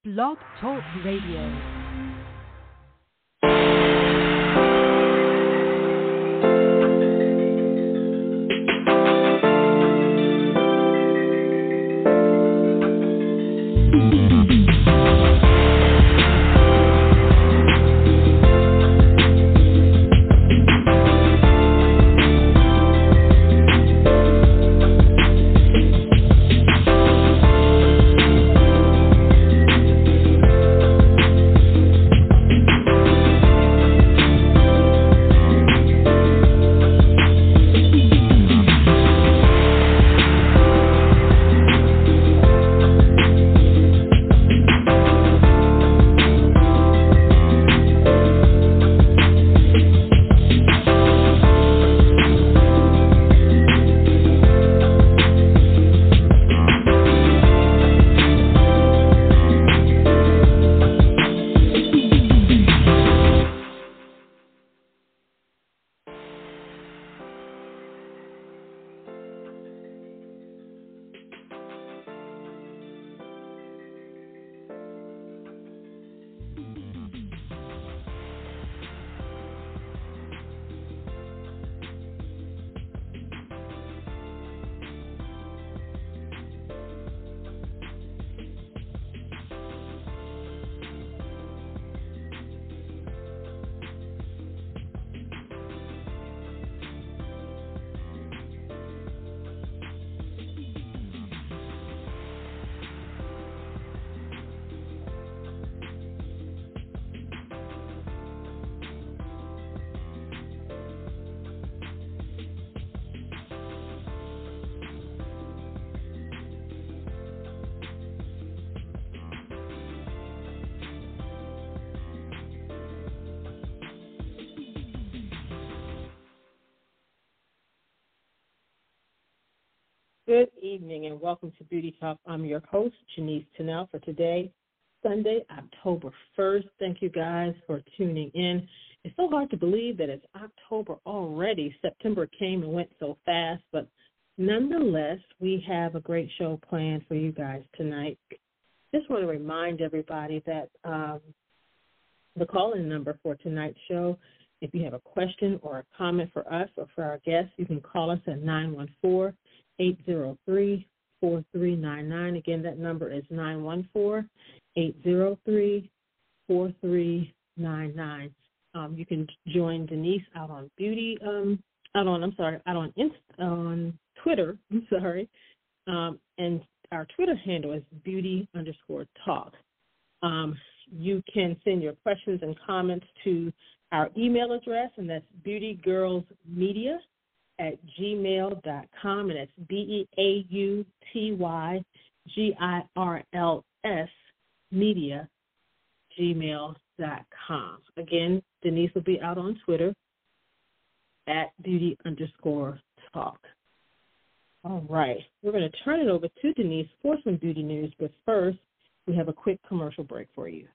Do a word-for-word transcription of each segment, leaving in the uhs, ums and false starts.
Blog Talk Radio. Good evening and welcome to Beauty Talk. I'm your host, Janice Tennell, for today, Sunday, October first. Thank you guys for tuning in. It's so hard to believe that it's October already. September came and went so fast, but nonetheless, we have a great show planned for you guys tonight. Just want to remind everybody that um, the call-in number for tonight's show, if you have a question or a comment for us or for our guests, you can call us at nine one four, eight zero three, four three nine nine. Again, that number is nine one four, eight zero three, four three nine nine. Um, you can join Denise out on beauty, um, out on, I'm sorry, out on Inst- on Twitter, I'm sorry, um, and our Twitter handle is beauty underscore talk. Um, you can send your questions and comments to our email address, and that's beautygirlsmedia at gmail dot com, and it's B E A U T Y G I R L S media, gmail dot com. Again, Denise will be out on Twitter at beauty underscore talk. All right. We're going to turn it over to Denise for some beauty news, but first, we have a quick commercial break for you.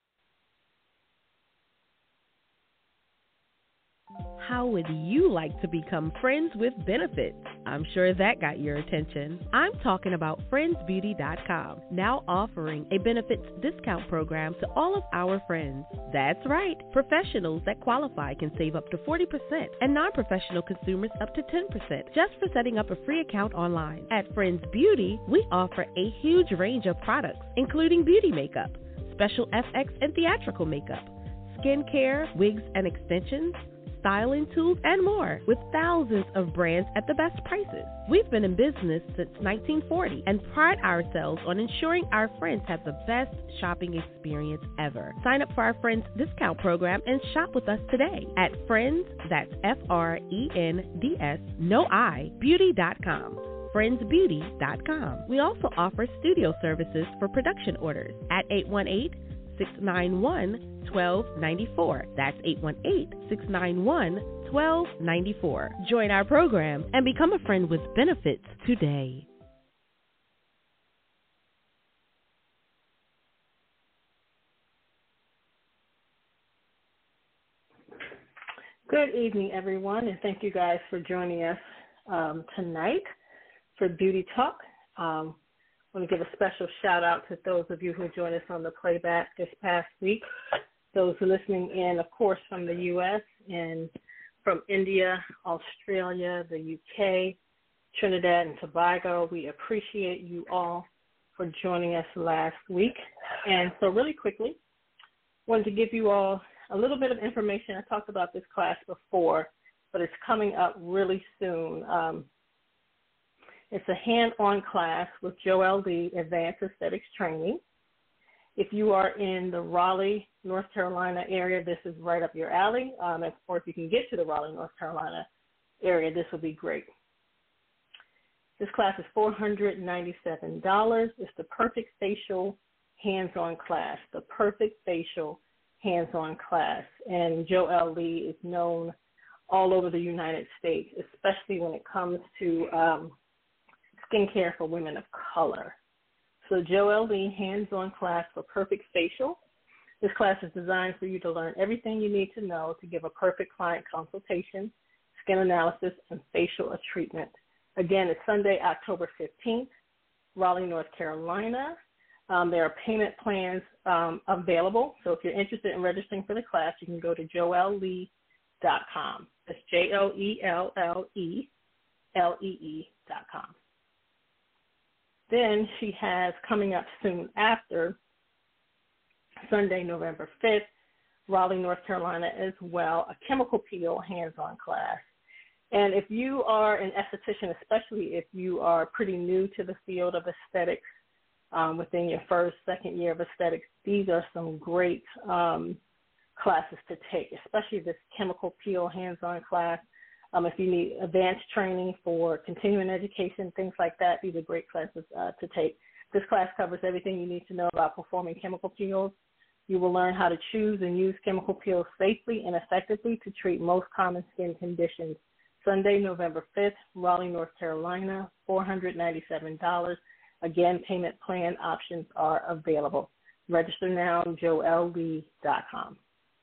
How would you like to become friends with benefits? I'm sure that got your attention. I'm talking about friends beauty dot com, now offering a benefits discount program to all of our friends. That's right. Professionals that qualify can save up to forty percent and non-professional consumers up to ten percent just for setting up a free account online. At Friends Beauty, we offer a huge range of products, including beauty makeup, special F X and theatrical makeup, skincare, wigs and extensions, styling tools, and more, with thousands of brands at the best prices. We've been in business since nineteen forty and pride ourselves on ensuring our friends have the best shopping experience ever. Sign up for our Friends discount program and shop with us today at Friends, that's F R E N D S, no I, beauty dot com. friends beauty dot com. We also offer studio services for production orders at eight one eight, six nine one, one two nine four. That's eight one eight, six nine one, one two nine four. Join our program and become a friend with benefits today. Good evening, everyone, and thank you guys for joining us um, tonight for Beauty Talk. Um, I want to give a special shout out to those of you who joined us on the playback this past week. Those who are listening in, of course, from the U S and from India, Australia, the U K, Trinidad and Tobago. We appreciate you all for joining us last week. And so really quickly, I wanted to give you all a little bit of information. I talked about this class before, but it's coming up really soon. Um, it's a hand-on class with Joelle Lee, Advanced Aesthetics Training. If you are in the Raleigh, North Carolina area, this is right up your alley. Um, or if you can get to the Raleigh, North Carolina area, this would be great. This class is four hundred ninety-seven dollars. It's the perfect facial hands-on class, the perfect facial hands-on class. And Joelle Lee is known all over the United States, especially when it comes to um, skincare for women of color. So Joelle Lee hands-on class for perfect facial. This class is designed for you to learn everything you need to know to give a perfect client consultation, skin analysis, and facial treatment. Again, it's Sunday, October fifteenth, Raleigh, North Carolina. Um, there are payment plans um, available. So if you're interested in registering for the class, you can go to joelle lee dot com. That's J O E L L E L E E dot com. Then she has coming up soon after, Sunday, November fifth, Raleigh, North Carolina as well, a chemical peel hands-on class. And if you are an esthetician, especially if you are pretty new to the field of aesthetics, um, within your first, second year of aesthetics, these are some great um, classes to take, especially this chemical peel hands-on class. Um, if you need advanced training for continuing education, things like that, these are great classes uh, to take. This class covers everything you need to know about performing chemical peels. You will learn how to choose and use chemical peels safely and effectively to treat most common skin conditions. Sunday, November fifth, Raleigh, North Carolina, four hundred ninety-seven dollars. Again, payment plan options are available. Register now, joelle lee dot com.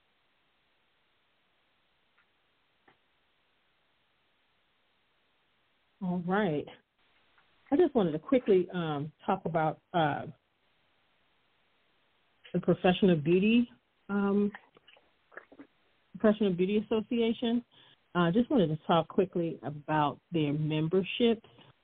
All right. I just wanted to quickly um, talk about uh, the Professional Beauty um, Professional Beauty Association. I uh, just wanted to talk quickly about their memberships.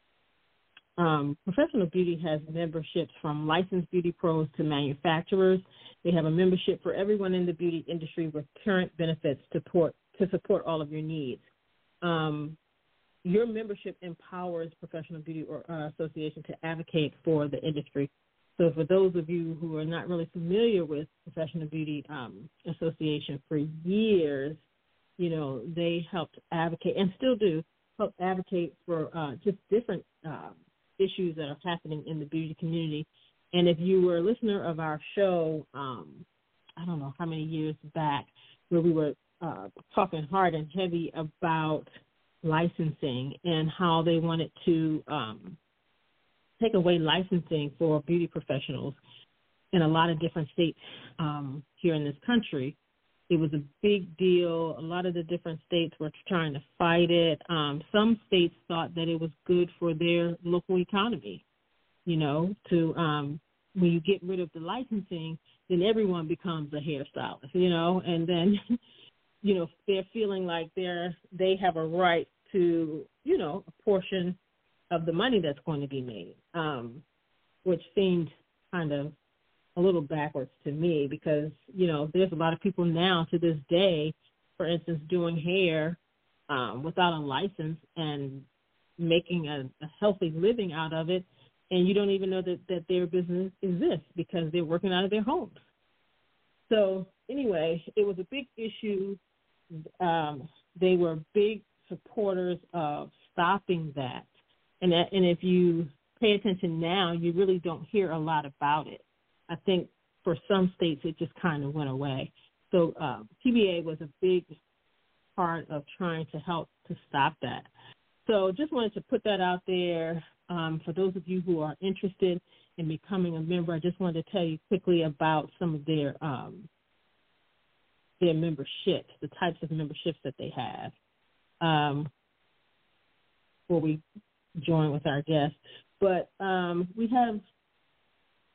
Um, Professional Beauty has memberships from licensed beauty pros to manufacturers. They have a membership for everyone in the beauty industry with current benefits to support, to support all of your needs. Um, your membership empowers Professional Beauty or, uh, Association to advocate for the industry. So for those of you who are not really familiar with Professional Beauty um, Association, for years, you know, they helped advocate and still do help advocate for uh, just different uh, issues that are happening in the beauty community. And if you were a listener of our show, um, I don't know how many years back, where we were uh, talking hard and heavy about licensing and how they wanted to um, take away licensing for beauty professionals in a lot of different states um, here in this country. It was a big deal. A lot of the different states were trying to fight it. Um, some states thought that it was good for their local economy, you know, to um, when you get rid of the licensing, then everyone becomes a hairstylist, you know, and then, you know, they're feeling like they're they have a right to, you know, a portion of the money that's going to be made, um, which seemed kind of a little backwards to me because, you know, there's a lot of people now to this day, for instance, doing hair um, without a license and making a, a healthy living out of it, and you don't even know that, that their business exists because they're working out of their homes. So anyway, it was a big issue. Um, they were big supporters of stopping that. And, that, and if you pay attention now, you really don't hear a lot about it. I think for some states it just kind of went away. So uh, P B A was a big part of trying to help to stop that. So just wanted to put that out there. Um, for those of you who are interested in becoming a member, I just wanted to tell you quickly about some of their um, their memberships, the types of memberships that they have. Um, before we join with our guests. But um, we have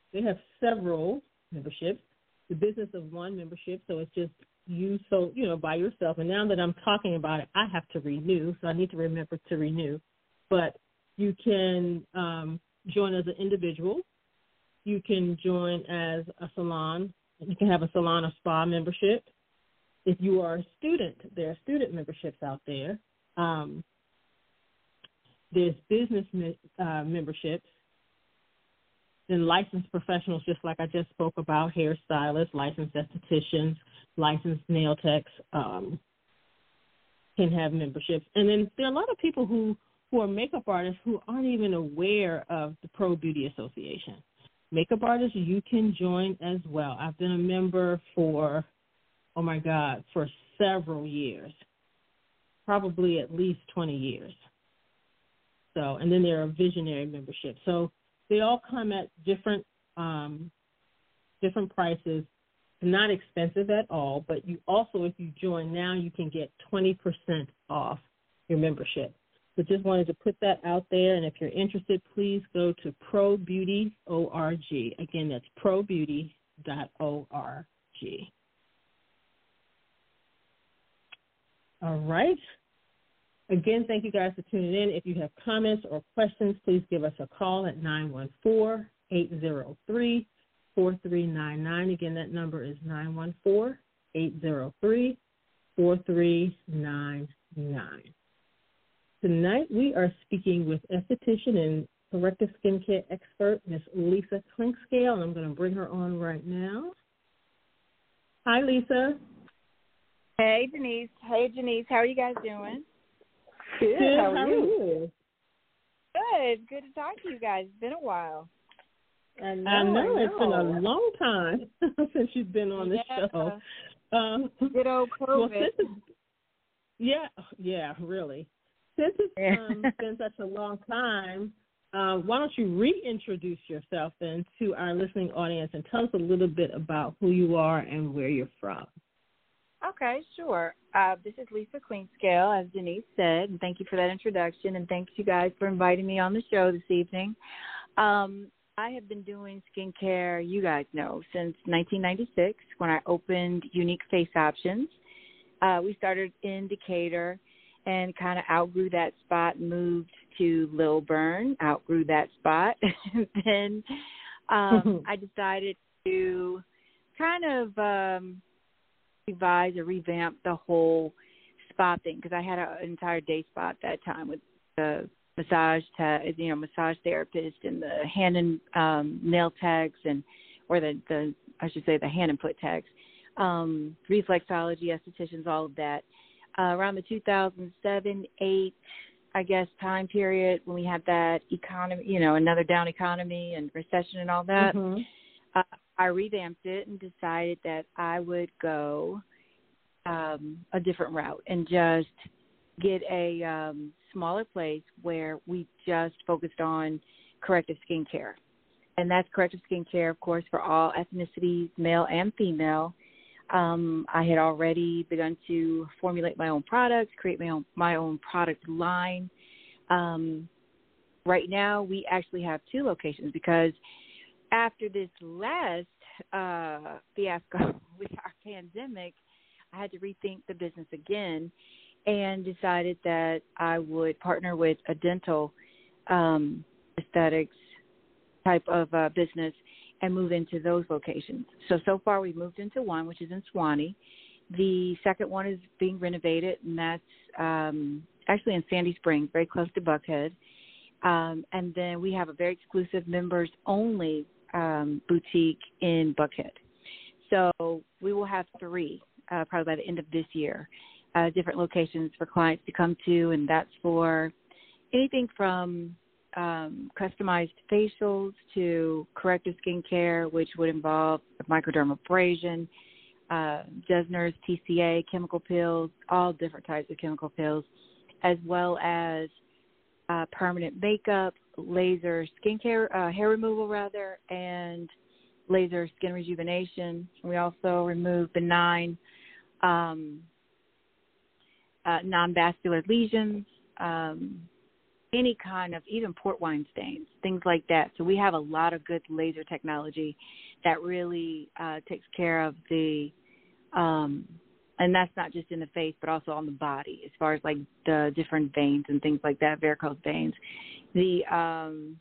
they have several memberships. The Business of One membership, so it's just you, so, you know, by yourself. And now that I'm talking about it, I have to renew, so I need to remember to renew. But you can um, join as an individual. You can join as a salon. You can have a salon or spa membership. If you are a student, there are student memberships out there. Um, there's business uh, memberships. Then licensed professionals, just like I just spoke about, hairstylists, licensed estheticians, licensed nail techs um, can have memberships. And then there are a lot of people who, who are makeup artists who aren't even aware of the Pro Beauty Association. Makeup artists, you can join as well. I've been a member for, oh, my God, for several years, probably at least twenty years. So, and then there are visionary memberships. So they all come at different um, different prices, not expensive at all, but you also, if you join now, you can get twenty percent off your membership. So just wanted to put that out there, and if you're interested, please go to pro beauty dot org. Again, that's pro beauty dot org. All right. Again, thank you guys for tuning in. If you have comments or questions, please give us a call at nine one four, eight zero three, four three nine nine. Again, that number is nine one four, eight zero three, four three nine nine. Tonight, we are speaking with esthetician and corrective skincare expert, Miss Lisa Clinkscale, and I'm going to bring her on right now. Hi, Lisa. Hey, Denise. Hey, Denise. How are you guys doing? Good. Good. How, How are you? you? Good. Good to talk to you guys. It's been a while. I know. I know. I know. It's been a long time since you've been on the yeah. show. Um, Good old COVID. Well, since yeah, yeah, really. Since it's um, been such a long time, uh, why don't you reintroduce yourself then to our listening audience and tell us a little bit about who you are and where you're from. Okay, sure. Uh, this is Lisa Clinkscale, as Denise said, and thank you for that introduction, and thanks you guys for inviting me on the show this evening. Um, I have been doing skincare, you guys know, since nineteen ninety-six when I opened Unique Face Options. Uh, we started in Decatur and kind of outgrew that spot, moved to Lilburn, outgrew that spot. And then um, I decided to kind of um, revise or revamp the whole spa thing because I had a, an entire day spa at that time with the massage, te- you know, massage therapist and the hand and um, nail techs and, or the, the, I should say the hand and foot techs, um, reflexology, estheticians, all of that. Uh, around the two thousand seven, eight, I guess, time period when we had that economy, you know, another down economy and recession and all that, mm-hmm. uh, I revamped it and decided that I would go um, a different route and just get a um, smaller place where we just focused on corrective skincare. And that's corrective skincare, of course, for all ethnicities, male and female. Um, I had already begun to formulate my own products, create my own, my own product line. Um, right now, we actually have two locations because after this last uh, fiasco with our pandemic, I had to rethink the business again and decided that I would partner with a dental um, aesthetics type of uh, business and move into those locations. So, so far we've moved into one, which is in Suwanee. The second one is being renovated, and that's um, actually in Sandy Springs, very close to Buckhead. Um, and then we have a very exclusive members-only um, boutique in Buckhead. So we will have three uh, probably by the end of this year, uh, different locations for clients to come to, and that's for anything from Um, customized facials to corrective skincare, which would involve microdermabrasion, uh, Jesner's, T C A, chemical peels, all different types of chemical peels, as well as uh, permanent makeup, laser skincare, uh, hair removal rather, and laser skin rejuvenation. We also remove benign um, uh, non-vascular lesions, um, any kind of, even port wine stains, things like that. So we have a lot of good laser technology that really uh, takes care of the, um, and that's not just in the face, but also on the body, as far as like the different veins and things like that, varicose veins. The um,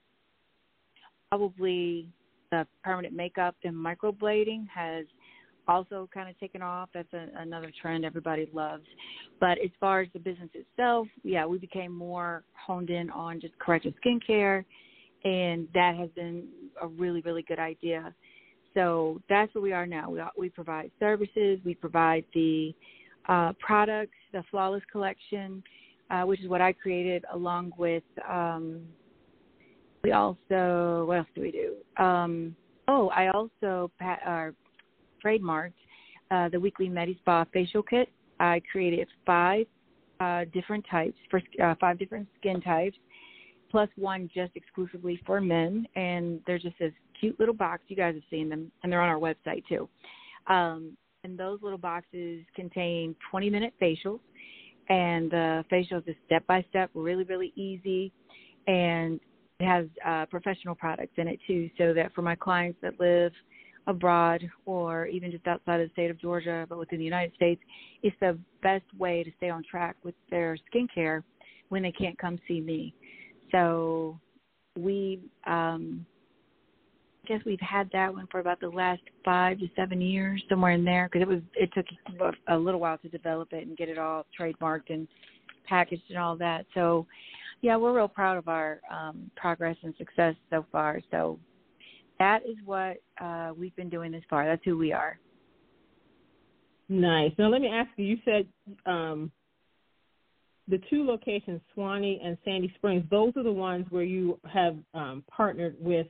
probably the permanent makeup and microblading has also kind of taken off. That's a, another trend everybody loves. But as far as the business itself, yeah, we became more honed in on just corrective skincare, and that has been a really, really good idea. So that's where we are now. We, we provide services. We provide the uh, products, the Flawless Collection, uh, which is what I created along with um, we also, what else do we do? Um, oh, I also pat, uh, trademarked uh, the weekly Medi-Spa facial kit. I created five uh, different types, for uh, five different skin types, plus one just exclusively for men. And they're just this cute little box. You guys have seen them, and they're on our website too. Um, and those little boxes contain twenty-minute facials, and the facials is step-by-step, really, really easy, and it has uh, professional products in it too, so that for my clients that live abroad or even just outside of the state of Georgia, but within the United States, it's the best way to stay on track with their skincare when they can't come see me. So we, um, I guess we've had that one for about the last five to seven years, somewhere in there, because it was it took a little while to develop it and get it all trademarked and packaged and all that. So, yeah, we're real proud of our um, progress and success so far. So that is what uh, we've been doing this far. That's who we are. Nice. Now, let me ask you, you said um, the two locations, Suwanee and Sandy Springs, those are the ones where you have um, partnered with,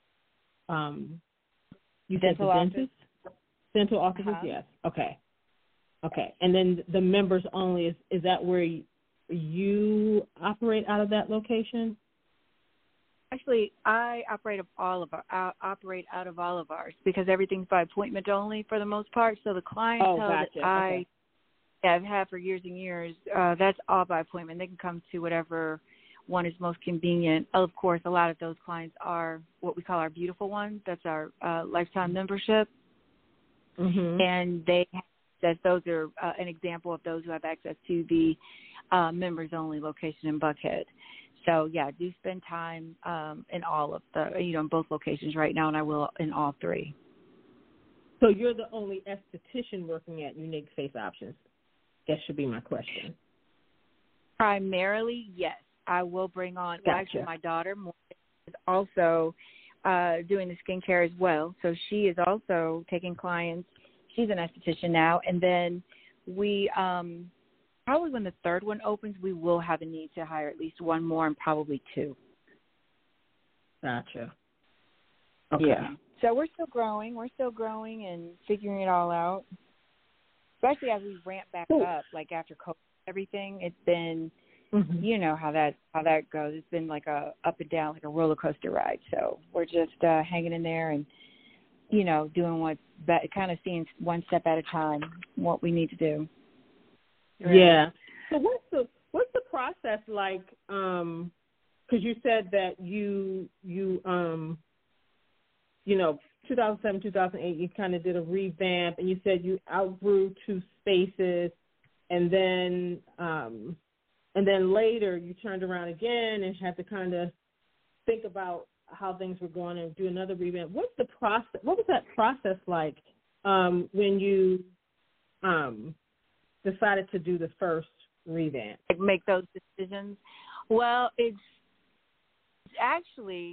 um, you said the dentists? Dental offices, uh-huh. Yes. Okay. Okay. And then the members only, is, is that where you, you operate out of that location? Actually, I operate of all of our, I operate out of all of ours because everything's by appointment only for the most part. So the clientele oh, gotcha. that I okay. have had for years and years, uh, that's all by appointment. They can come to whatever one is most convenient. Of course, a lot of those clients are what we call our beautiful ones. That's our uh, lifetime membership, mm-hmm. and they that those are uh, an example of those who have access to the uh, members only location in Buckhead. So, yeah, I do spend time um, in all of the, you know, in both locations right now, and I will in all three. So you're the only esthetician working at Unique Face Options? That should be my question. Primarily, yes. I will bring on, Gotcha. well, actually, my daughter is also uh, doing the skincare as well. So she is also taking clients. She's an esthetician now. And then we um, – probably when the third one opens, we will have a need to hire at least one more and probably two. Gotcha. Okay. Yeah. So we're still growing. We're still growing and figuring it all out, especially as we ramp back Ooh. up, like after COVID, everything. It's been, mm-hmm. you know how that how that goes. It's been like a up and down, like a roller coaster ride. So we're just uh, hanging in there and, you know, doing what's be- kind of seeing one step at a time what we need to do. Right. Yeah. So what's the what's the process like? Um, because you said that you you um, you know, two thousand seven, two thousand eight, you kind of did a revamp, and you said you outgrew two spaces, and then um, and then later you turned around again and had to kind of think about how things were going and do another revamp. What's the process? What was that process like um, when you um, decided to do the first revamp? Make those decisions? Well, it's, it's actually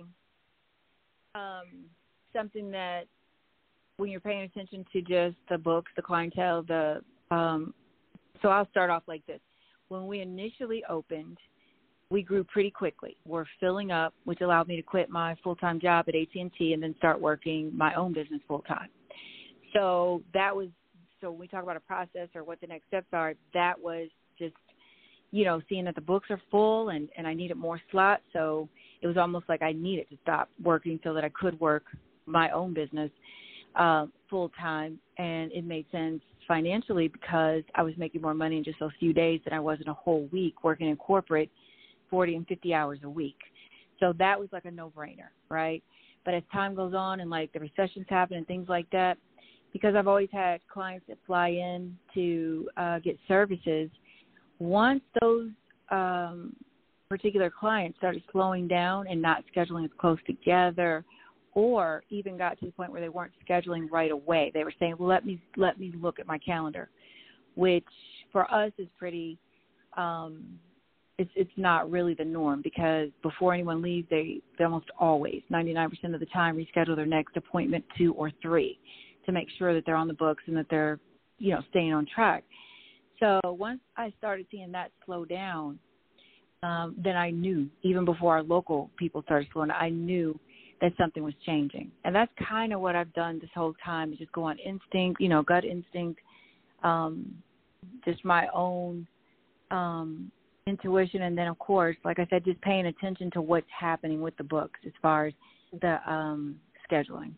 um, something that when you're paying attention to just the books, the clientele, the um, so I'll start off like this. When we initially opened, we grew pretty quickly. We're filling up, which allowed me to quit my full-time job at A T and T and then start working my own business full-time. So that was So when we talk about a process or what the next steps are, that was just, you know, seeing that the books are full and, and I needed more slots. So it was almost like I needed to stop working so that I could work my own business uh, full time. And it made sense financially because I was making more money in just those few days than I was in a whole week working in corporate forty and fifty hours a week. So that was like a no-brainer, right? But as time goes on and, like, the recessions happen and things like that, because I've always had clients that fly in to uh, get services, once those um, particular clients started slowing down and not scheduling as close together, or even got to the point where they weren't scheduling right away, they were saying, well, let me let me look at my calendar, which for us is pretty um, – It's it's not really the norm, because before anyone leaves, they, they almost always, ninety-nine percent of the time, reschedule their next appointment two or three to make sure that they're on the books and that they're, you know, staying on track. So once I started seeing that slow down, um, then I knew, even before our local people started slowing down, I knew that something was changing. And that's kind of what I've done this whole time, is just go on instinct, you know, gut instinct, um, just my own um intuition, and then, of course, like I said, just paying attention to what's happening with the books as far as the um, scheduling.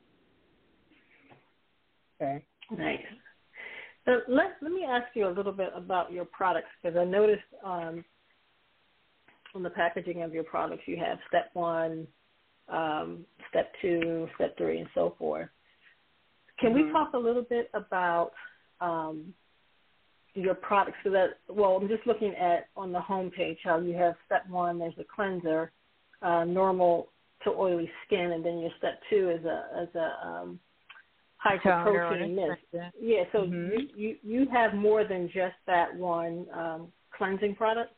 Okay, nice. So let let me ask you a little bit about your products, because I noticed um, on the packaging of your products you have step one, um, step two, step three, and so forth. Can mm-hmm. we talk a little bit about um, your products? So that, well, I'm just looking at on the home page how you have step one, there's a cleanser, uh, normal to oily skin, and then your step two is a as a um, high protein mist. Yeah, so mm-hmm. you, you you have more than just that one um, cleansing product?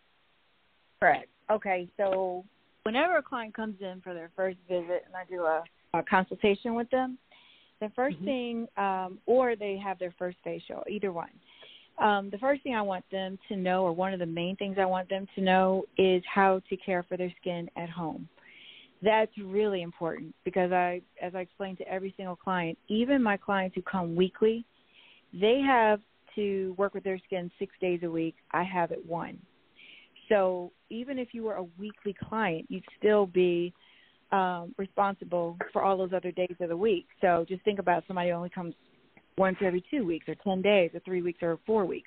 Correct. Okay, so whenever a client comes in for their first visit and I do a, a consultation with them, the first mm-hmm. thing, um, or they have their first facial, either one. Um, the first thing I want them to know, or one of the main things I want them to know, is how to care for their skin at home. That's really important, because I, as I explained to every single client, even my clients who come weekly, they have to work with their skin six days a week. I have it one. So even if you were a weekly client, you'd still be um, responsible for all those other days of the week. So just think about somebody who only comes once every two weeks or ten days or three weeks or four weeks.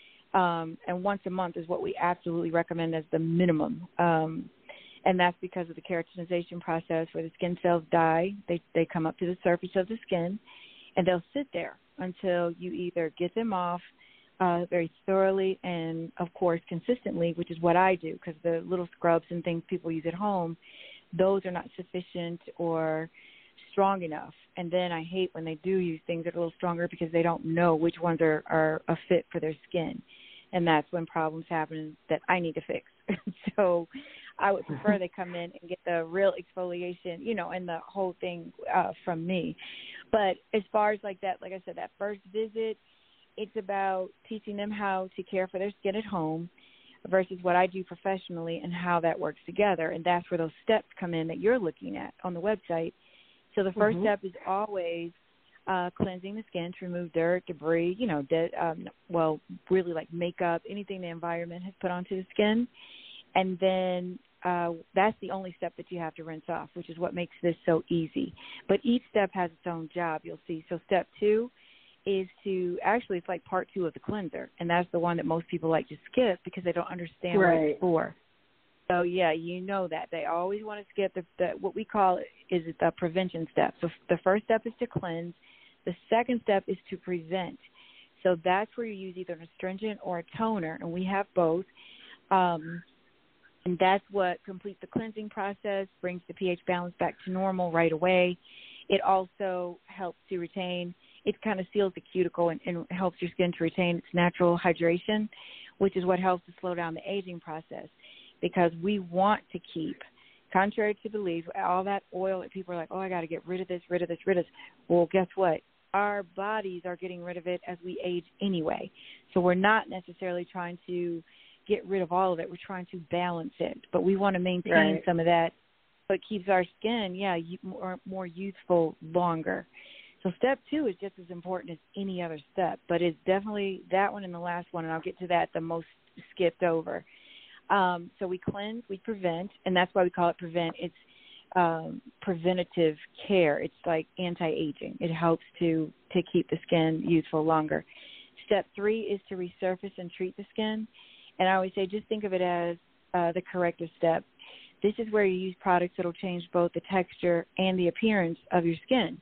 Um, and once a month is what we absolutely recommend as the minimum. Um, and that's because of the keratinization process, where the skin cells die. They, they come up to the surface of the skin, and they'll sit there until you either get them off uh, very thoroughly and, of course, consistently, which is what I do, because the little scrubs and things people use at home, those are not sufficient or strong enough. And then I hate when they do use things that are a little stronger, because they don't know which ones are, are a fit for their skin. And that's when problems happen that I need to fix. So I would prefer they come in and get the real exfoliation, you know, and the whole thing uh, from me. But as far as like that, like I said, that first visit, it's about teaching them how to care for their skin at home versus what I do professionally and how that works together. And that's where those steps come in that you're looking at on the website. So the first mm-hmm. step is always uh, cleansing the skin to remove dirt, debris, you know, de- um, well, really like makeup, anything the environment has put onto the skin. And then uh, that's the only step that you have to rinse off, which is what makes this so easy. But each step has its own job, you'll see. So step two is to, actually it's like part two of the cleanser, and that's the one that most people like to skip because they don't understand right. what it's for. So, yeah, you know that. They always want to skip the, the what we call is the prevention step. So the first step is to cleanse. The second step is to prevent. So that's where you use either an astringent or a toner, and we have both. Um, and that's what completes the cleansing process, brings the pH balance back to normal right away. It also helps to retain, it kind of seals the cuticle and, and helps your skin to retain its natural hydration, which is what helps to slow down the aging process. Because we want to keep, contrary to belief, all that oil that people are like, oh, I got to get rid of this, rid of this, rid of this. Well, guess what? Our bodies are getting rid of it as we age anyway. So we're not necessarily trying to get rid of all of it. We're trying to balance it. But we want to maintain right. some of that so it keeps our skin, yeah, more, more youthful longer. So step two is just as important as any other step, but it's definitely that one and the last one, and I'll get to that the most skipped over. Um, so we cleanse, we prevent, and that's why we call it prevent. It's um, preventative care. It's like anti-aging. It helps to, to keep the skin youthful longer. Step three is to resurface and treat the skin. And I always say just think of it as uh, the corrective step. This is where you use products that will change both the texture and the appearance of your skin.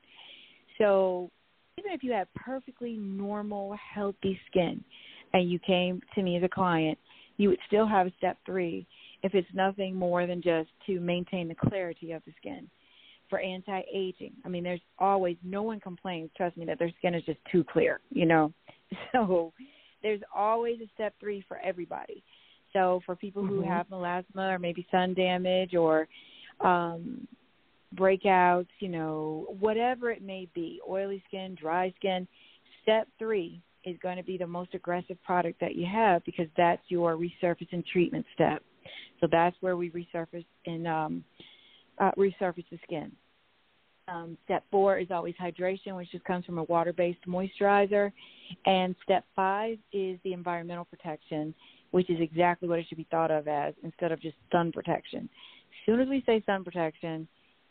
So even if you have perfectly normal, healthy skin and you came to me as a client, you would still have a step three if it's nothing more than just to maintain the clarity of the skin. For anti-aging, I mean, there's always, no one complains, trust me, that their skin is just too clear, you know. So there's always a step three for everybody. So for people who mm-hmm. have melasma or maybe sun damage or um, breakouts, you know, whatever it may be, oily skin, dry skin, step three is going to be the most aggressive product that you have because that's your resurface and treatment step. So that's where we resurface and um, uh, resurface the skin. Um, step four is always hydration, which just comes from a water-based moisturizer. And step five is the environmental protection, which is exactly what it should be thought of as instead of just sun protection. As soon as we say sun protection,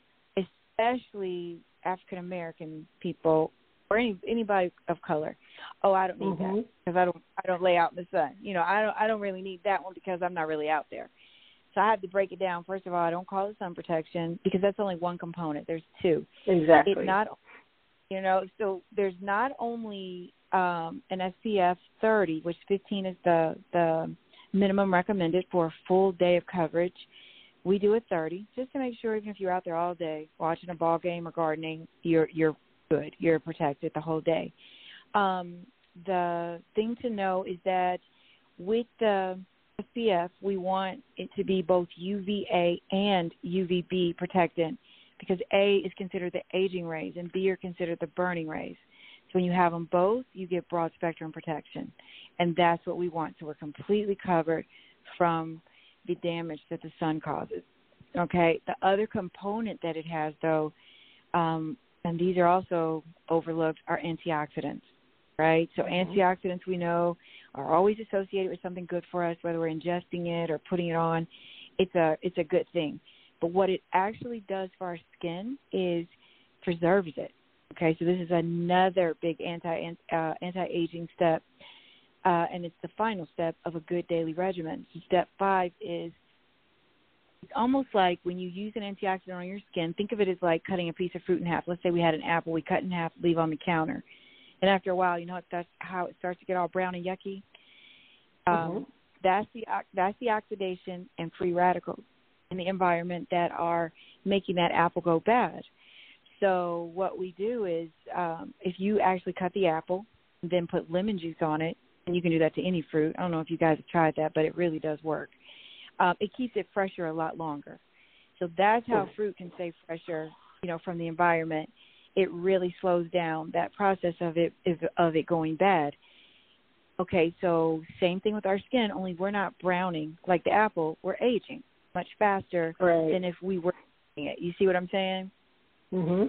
especially African-American people or any, anybody of color, oh, I don't need mm-hmm. that because I don't I don't lay out in the sun. You know, I don't I don't really need that one because I'm not really out there. So I have to break it down. First of all, I don't call it sun protection because that's only one component. There's two. Exactly. It not, you know, so there's not only um, an S P F thirty, which fifteen is the, the minimum recommended for a full day of coverage. We do a thirty just to make sure even if you're out there all day watching a ball game or gardening, you're you're good. You're protected the whole day. Um, the thing to know is that with the S P F, we want it to be both U V A and U V B protectant because A is considered the aging rays and B are considered the burning rays. So when you have them both, you get broad spectrum protection, and that's what we want. So we're completely covered from the damage that the sun causes. Okay. The other component that it has, though, um, and these are also overlooked, are antioxidants. Right? So mm-hmm. antioxidants, we know, are always associated with something good for us, whether we're ingesting it or putting it on. It's a it's a good thing. But what it actually does for our skin is preserves it. Okay, so this is another big anti uh, anti-aging step, uh, and it's the final step of a good daily regimen. So step five is it's almost like when you use an antioxidant on your skin, think of it as like cutting a piece of fruit in half. Let's say we had an apple, we cut in half, leave on the counter. And after a while, you know that's how it starts to get all brown and yucky. Um, mm-hmm. That's the that's the oxidation and free radicals in the environment that are making that apple go bad. So what we do is um, if you actually cut the apple and then put lemon juice on it, and you can do that to any fruit. I don't know if you guys have tried that, but it really does work. Um, it keeps it fresher a lot longer. So that's how fruit can stay fresher, you know, from the environment. It really slows down that process of it of it going bad. Okay, so same thing with our skin, only we're not browning like the apple. We're aging much faster right. than if we were eating it. You see what I'm saying? Mm-hmm.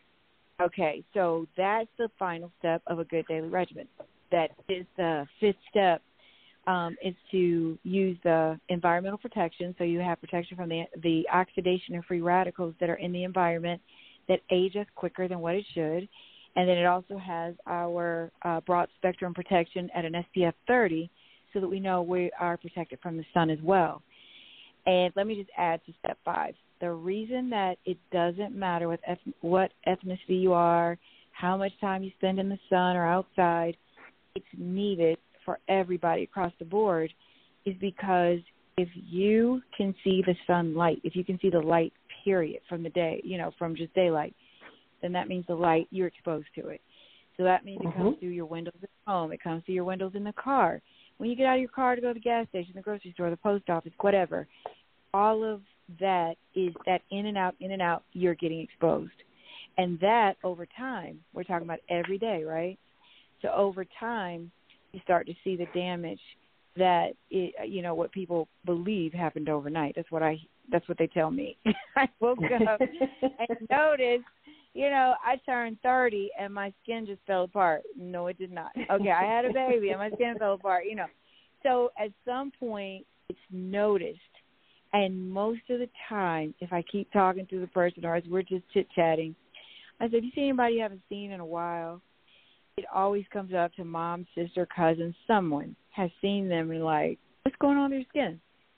Okay, so that's the final step of a good daily regimen. That is the fifth step, um, is to use the environmental protection, so you have protection from the, the oxidation and free radicals that are in the environment that age us quicker than what it should. And then it also has our uh, broad spectrum protection at an S P F thirty so that we know we are protected from the sun as well. And let me just add to step five. The reason that it doesn't matter what, eth- what ethnicity you are, how much time you spend in the sun or outside, it's needed for everybody across the board is because if you can see the sunlight, if you can see the light, period, from the day, you know, from just daylight, then that means the light, you're exposed to it. So that means it mm-hmm. comes through your windows at home. It comes through your windows in the car. When you get out of your car to go to the gas station, the grocery store, the post office, whatever, all of that is that in and out, in and out, you're getting exposed. And that over time, we're talking about every day, right? So over time, you start to see the damage that, it, you know, what people believe happened overnight. That's what I, that's what they tell me. I woke up and noticed, you know, I turned thirty and my skin just fell apart. No, it did not. Okay, I had a baby and my skin fell apart, you know. So at some point, it's noticed. And most of the time, if I keep talking to the person or as we're just chit-chatting, I said, have you seen anybody you haven't seen in a while? It always comes up to mom, sister, cousin, someone has seen them and like, what's going on with their skin?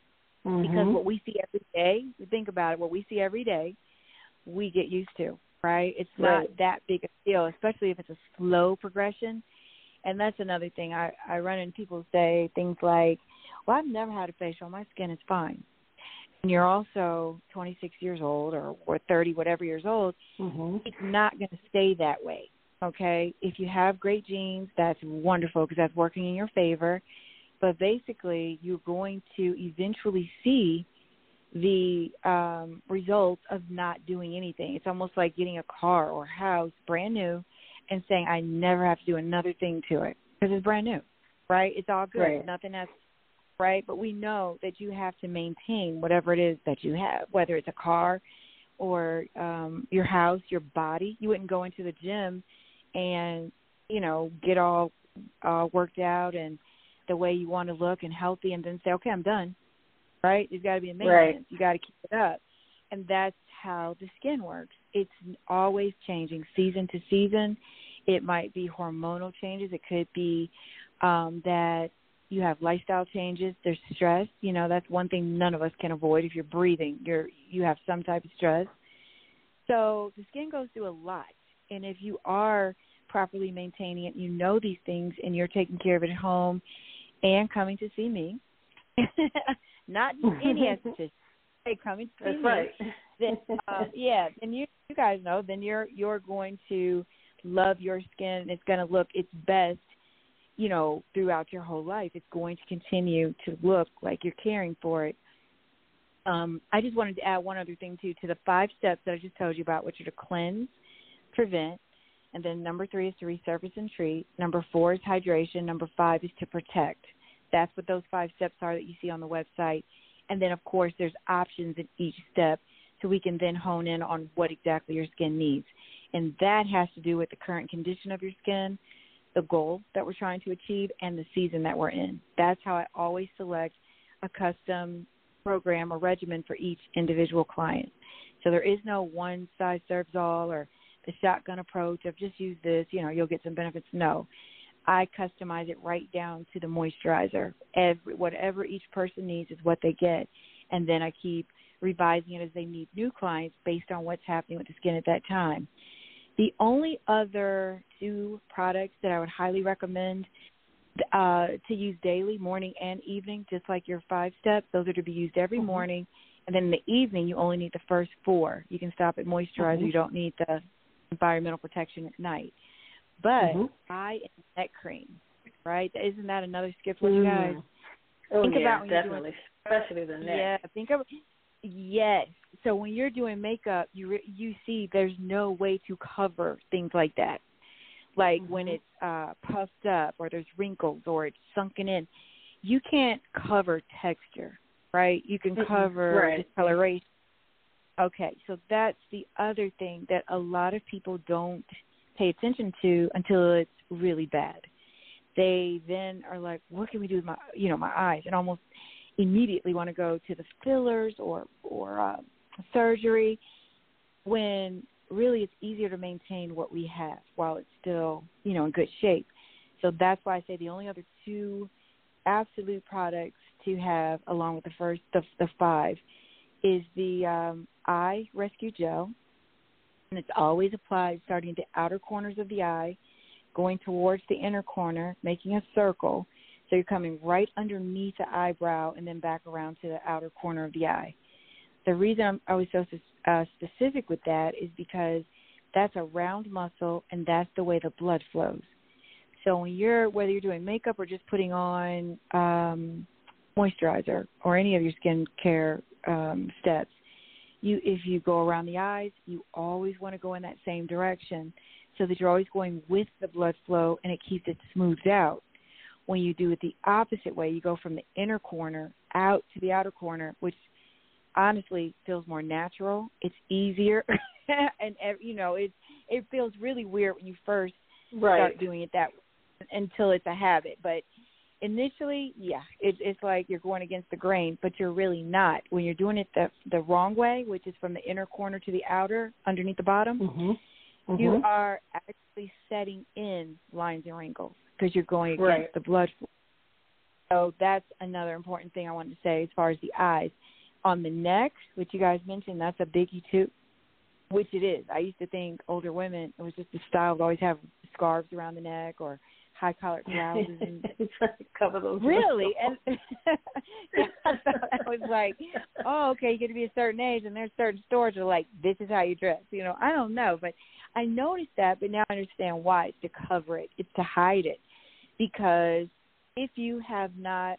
Mm-hmm. Because what we see every day, we think about it, what we see every day, we get used to, right? It's not right. that big a deal, especially if it's a slow progression. And that's another thing. I, I run into people say things like, well, I've never had a facial. My skin is fine. And you're also twenty-six years old or, or thirty, whatever years old. Mm-hmm. It's not going to stay that way, okay? If you have great genes, that's wonderful because that's working in your favor. But basically, you're going to eventually see the um, results of not doing anything. It's almost like getting a car or house brand new and saying, I never have to do another thing to it because it's brand new, right? It's all good. Right. Nothing has, right? But we know that you have to maintain whatever it is that you have, whether it's a car or um, your house, your body. You wouldn't go into the gym and, you know, get all uh, worked out and the way you want to look and healthy and then say, okay, I'm done, right? You've got to be a maintenance. Right. You got to keep it up. And that's how the skin works. It's always changing season to season. It might be hormonal changes. It could be um, that you have lifestyle changes. There's stress. You know, that's one thing none of us can avoid. If you're breathing, you're you have some type of stress. So the skin goes through a lot. And if you are properly maintaining it, you know these things, and you're taking care of it at home and coming to see me, not just any esthetician, hey, coming to see That's me, right. then, uh, yeah, then you, you guys know, then you're you're going to love your skin. It's going to look its best, you know, throughout your whole life. It's going to continue to look like you're caring for it. Um, I just wanted to add one other thing, too, to the five steps that I just told you about, which are to cleanse, prevent, and then number three is to resurface and treat. Number four is hydration. Number five is to protect. That's what those five steps are that you see on the website. And then, of course, there's options in each step so we can then hone in on what exactly your skin needs. And that has to do with the current condition of your skin, the goal that we're trying to achieve, and the season that we're in. That's how I always select a custom program or regimen for each individual client. So there is no one size serves all or the shotgun approach of just use this, you know, you'll get some benefits. No. I customize it right down to the moisturizer. Every, whatever each person needs is what they get. And then I keep revising it as they need new clients based on what's happening with the skin at that time. The only other two products that I would highly recommend uh, to use daily, morning and evening, just like your five steps, those are to be used every mm-hmm. morning. And then in the evening, you only need the first four. You can stop at moisturizer. Mm-hmm. You don't need the environmental protection at night. But mm-hmm. eye and neck cream, right? Isn't that another skip for you guys? Oh, think yeah, about when definitely. You're doing, especially the neck. Yeah, think of yes. So when you're doing makeup, you re, you see there's no way to cover things like that. Like mm-hmm. when it's uh, puffed up or there's wrinkles or it's sunken in, you can't cover texture, right? You can mm-hmm. cover right. discoloration. Okay, so that's the other thing that a lot of people don't pay attention to until it's really bad. They then are like, what can we do with my, you know, my eyes? And almost immediately want to go to the fillers or, or uh, surgery when really it's easier to maintain what we have while it's still, you know, in good shape. So that's why I say the only other two absolute products to have along with the first, the, the five, is the um, Eye Rescue Gel. And it's always applied starting at the outer corners of the eye, going towards the inner corner, making a circle. So you're coming right underneath the eyebrow and then back around to the outer corner of the eye. The reason I'm always so uh, specific with that is because that's a round muscle and that's the way the blood flows. So when you're, whether you're doing makeup or just putting on um, moisturizer or any of your skincare um, steps, You, if you go around the eyes, you always want to go in that same direction so that you're always going with the blood flow and it keeps it smoothed out. When you do it the opposite way, you go from the inner corner out to the outer corner, which honestly feels more natural. It's easier, and you know it it feels really weird when you first right. start doing it that way until it's a habit. But initially, yeah, it, it's like you're going against the grain, but you're really not. When you're doing it the the wrong way, which is from the inner corner to the outer, underneath the bottom, mm-hmm. Mm-hmm. you are actually setting in lines and wrinkles because you're going against right. the blood flow. So that's another important thing I wanted to say as far as the eyes. On the neck, which you guys mentioned, that's a biggie too, which it is. I used to think older women, it was just the style to always have scarves around the neck or high-collared blouses. And trying to cover those. Really? And I was like, oh, okay, you get to be a certain age, and there's certain stores that are like, this is how you dress. You know, I don't know, but I noticed that, but now I understand why. It's to cover it. It's to hide it. Because if you have not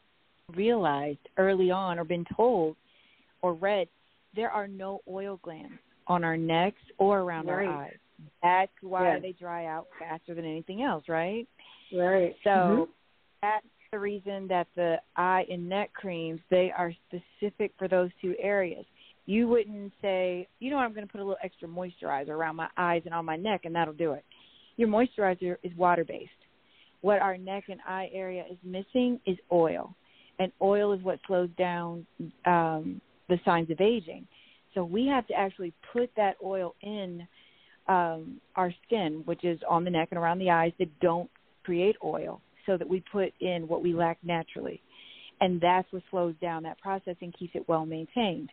realized early on or been told or read, there are no oil glands on our necks or around right. our eyes. That's why yes. they dry out faster than anything else, right? Right. So mm-hmm. that's the reason that the eye and neck creams, they are specific for those two areas. You wouldn't say, you know what, I'm going to put a little extra moisturizer around my eyes and on my neck, and that'll do it. Your moisturizer is water-based. What our neck and eye area is missing is oil. And oil is what slows down um, the signs of aging. So we have to actually put that oil in um, our skin, which is on the neck and around the eyes, that don't create oil, so that we put in what we lack naturally. And that's what slows down that process and keeps it well maintained.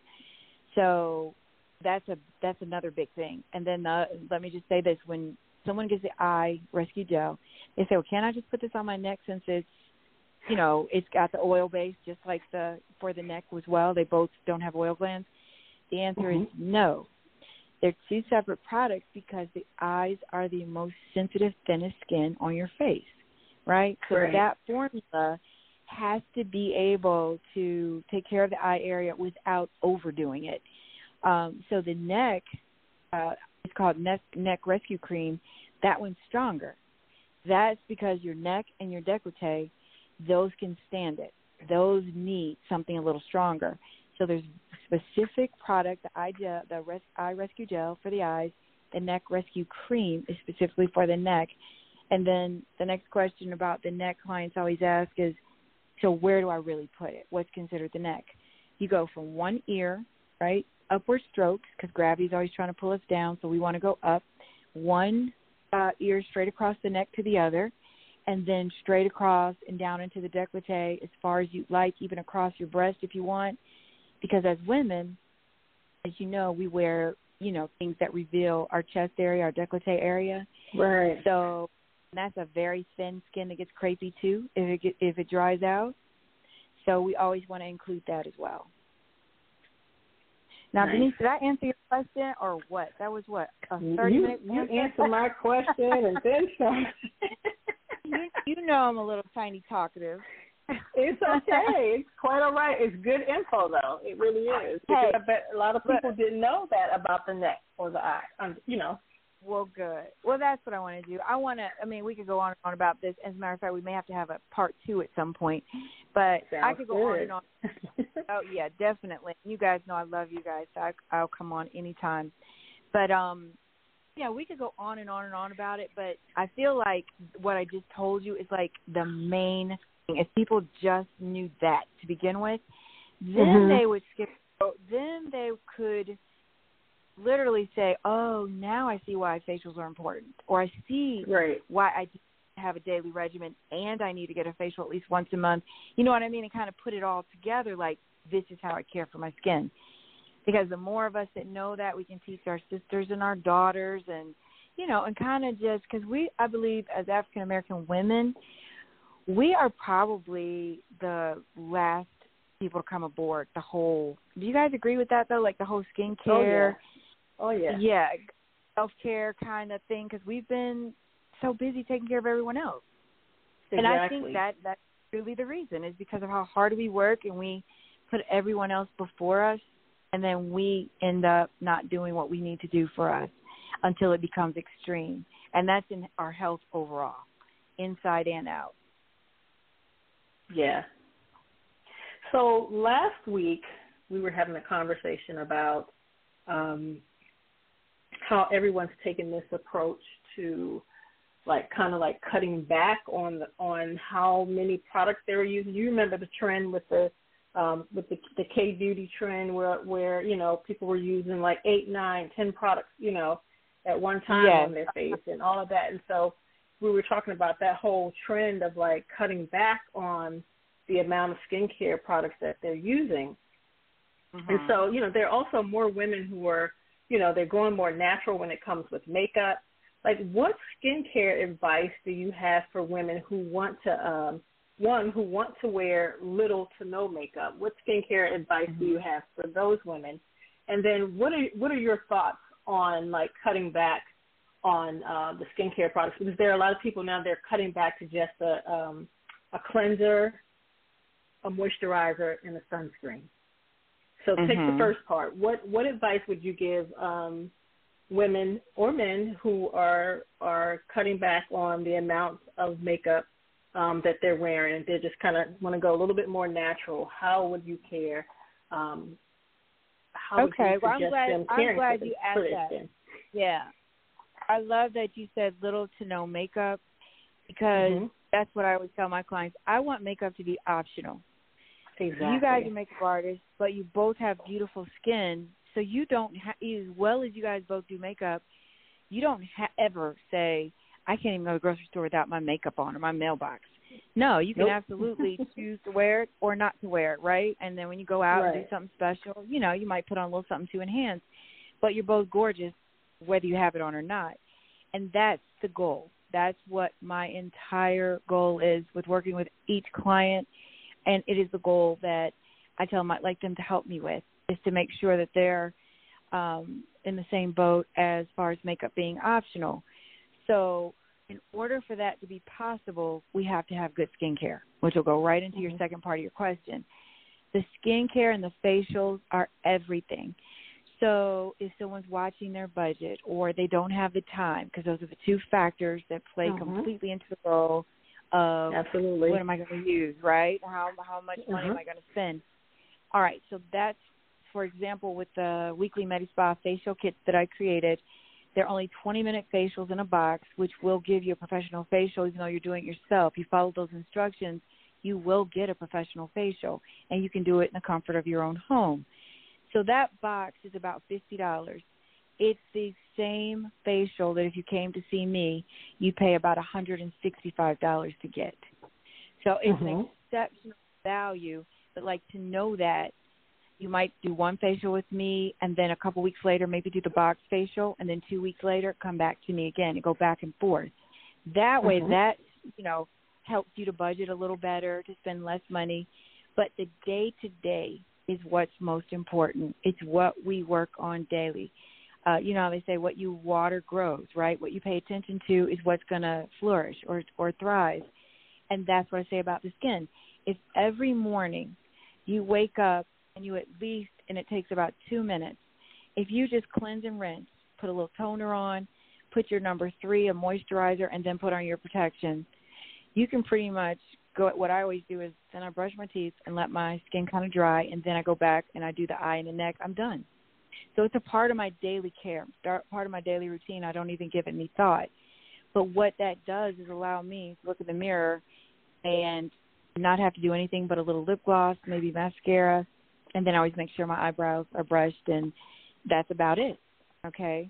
So that's a that's another big thing. And then uh, let me just say this. When someone gets the eye rescue gel, they say, well, can I just put this on my neck since it's, you know, it's got the oil base just like the for the neck as well. They both don't have oil glands. The answer mm-hmm. is no. They're two separate products because the eyes are the most sensitive, thinnest skin on your face, right? Correct. So that formula has to be able to take care of the eye area without overdoing it. Um, so the neck, uh, it's called neck, neck Rescue Cream. That one's stronger. That's because your neck and your décolleté, those can stand it. Those need something a little stronger. So there's specific product, the eye, gel, the res, eye rescue gel for the eyes. The neck rescue cream is specifically for the neck. And then the next question about the neck clients always ask is, so where do I really put it? What's considered the neck? You go from one ear, right, upward strokes, because gravity's always trying to pull us down, so we want to go up. One uh, ear straight across the neck to the other, and then straight across and down into the décolleté as far as you'd like, even across your breast if you want. Because as women, as you know, we wear, you know, things that reveal our chest area, our décolleté area. Right. So that's a very thin skin that gets crepey too if it get, if it dries out. So we always want to include that as well. Now, nice. Denise, did I answer your question or what? That was what, a thirty-minute You, you answered my question and then some. you, you know I'm a little tiny talkative. It's okay. It's quite all right. It's good info, though. It really is. Because hey, I bet a lot of people but, didn't know that about the neck or the eye. Um, you know. Well, good. Well, that's what I want to do. I want to, I mean, we could go on and on about this. As a matter of fact, we may have to have a part two at some point. But Sounds I could go good. on and on. Oh, yeah, definitely. You guys know I love you guys. So I, I'll come on anytime. But, um, yeah, we could go on and on and on about it. But I feel like what I just told you is like the main thing. If people just knew that to begin with, then mm-hmm. they would skip. Then they could literally say, oh, now I see why facials are important, or I see right. why I have a daily regimen and I need to get a facial at least once a month. You know what I mean? And kind of put it all together like, this is how I care for my skin. Because the more of us that know that, we can teach our sisters and our daughters and, you know, and kind of just, because we, I believe, as African-American women, we are probably the last people to come aboard the whole, do you guys agree with that, though? Like the whole skincare. Oh, yeah. Oh, yeah. Yeah, self-care kind of thing, because we've been so busy taking care of everyone else. Exactly. And I think that that's really the reason, is because of how hard we work and we put everyone else before us, and then we end up not doing what we need to do for us until it becomes extreme. And that's in our health overall, inside and out. Yeah. So last week we were having a conversation about um, how everyone's taking this approach to, like, kind of like cutting back on the, on how many products they were using. You remember the trend with the um, with the, the K-beauty trend where where you know people were using like eight, nine, ten products, you know, at one time yes. on their face and all of that. And so we were talking about that whole trend of like cutting back on the amount of skincare products that they're using. Mm-hmm. And so, you know, there are also more women who are, you know, they're going more natural when it comes with makeup. Like, what skincare advice do you have for women who want to, um, one, who want to wear little to no makeup? What skincare advice mm-hmm. do you have for those women? And then what are what are your thoughts on, like, cutting back on uh, the skincare products? Because there are a lot of people now, they're cutting back to just a, um, a cleanser, a moisturizer, and a sunscreen. So mm-hmm. take the first part. What what advice would you give um, women or men who are are cutting back on the amount of makeup um, that they're wearing? They just kind of want to go a little bit more natural. How would you care? Um, how would okay, you well, I'm glad, them I'm glad for you the, asked that. skin? Yeah. I love that you said little to no makeup, because mm-hmm. that's what I always tell my clients. I want makeup to be optional. Exactly. You guys are makeup artists, but you both have beautiful skin, so you don't ha- as well as you guys both do makeup, you don't ha- ever say, I can't even go to the grocery store without my makeup on or my mailbox. No, you can nope. absolutely choose to wear it or not to wear it, right? And then when you go out right. and do something special, you know, you might put on a little something to enhance, but you're both gorgeous whether you have it on or not. And that's the goal. That's what my entire goal is with working with each client. And it is the goal that I tell them I'd like them to help me with, is to make sure that they're um, in the same boat as far as makeup being optional. So in order for that to be possible, we have to have good skincare, which will go right into mm-hmm. your second part of your question. The skincare and the facials are everything. So if someone's watching their budget or they don't have the time, because those are the two factors that play mm-hmm. completely into the role of Absolutely. What am I going to use, right? How how much money mm-hmm. am I going to spend? All right, so that's, for example, with the weekly MediSpa facial kits that I created, they're only twenty-minute facials in a box, which will give you a professional facial even though you're doing it yourself. You follow those instructions, you will get a professional facial, and you can do it in the comfort of your own home. So that box is about fifty dollars. It's the same facial that if you came to see me, you pay about one hundred sixty-five dollars to get. So it's mm-hmm. an exceptional value, but like to know that you might do one facial with me and then a couple weeks later maybe do the box facial, and then two weeks later come back to me again and go back and forth. That way mm-hmm. that, you know, helps you to budget a little better, to spend less money. But the day-to-day is what's most important. It's what we work on daily. Uh, you know, they say what you water grows, right? What you pay attention to is what's going to flourish or or thrive. And that's what I say about the skin. If every morning you wake up and you at least, and it takes about two minutes, if you just cleanse and rinse, put a little toner on, put your number three, a moisturizer, and then put on your protection, you can pretty much go. What I always do is then I brush my teeth and let my skin kind of dry, and then I go back and I do the eye and the neck. I'm done. So it's a part of my daily care, part of my daily routine. I don't even give it any thought. But what that does is allow me to look in the mirror and not have to do anything but a little lip gloss, maybe mascara, and then I always make sure my eyebrows are brushed, and that's about it, okay?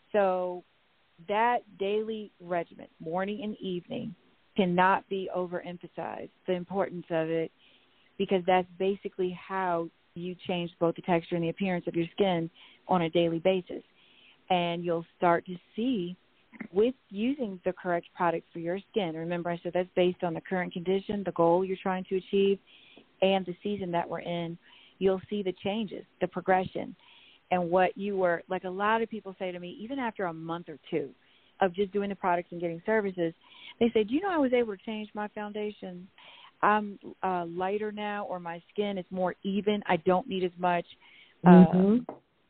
So that daily regimen, morning and evening, cannot be overemphasized, the importance of it, because that's basically how you change both the texture and the appearance of your skin on a daily basis. And you'll start to see, with using the correct products for your skin, remember I said that's based on the current condition, the goal you're trying to achieve, and the season that we're in, you'll see the changes, the progression, and what you were, like a lot of people say to me, even after a month or two of just doing the products and getting services, they say, do you know I was able to change my foundation? I'm uh, lighter now, or my skin is more even. I don't need as much, uh, mm-hmm.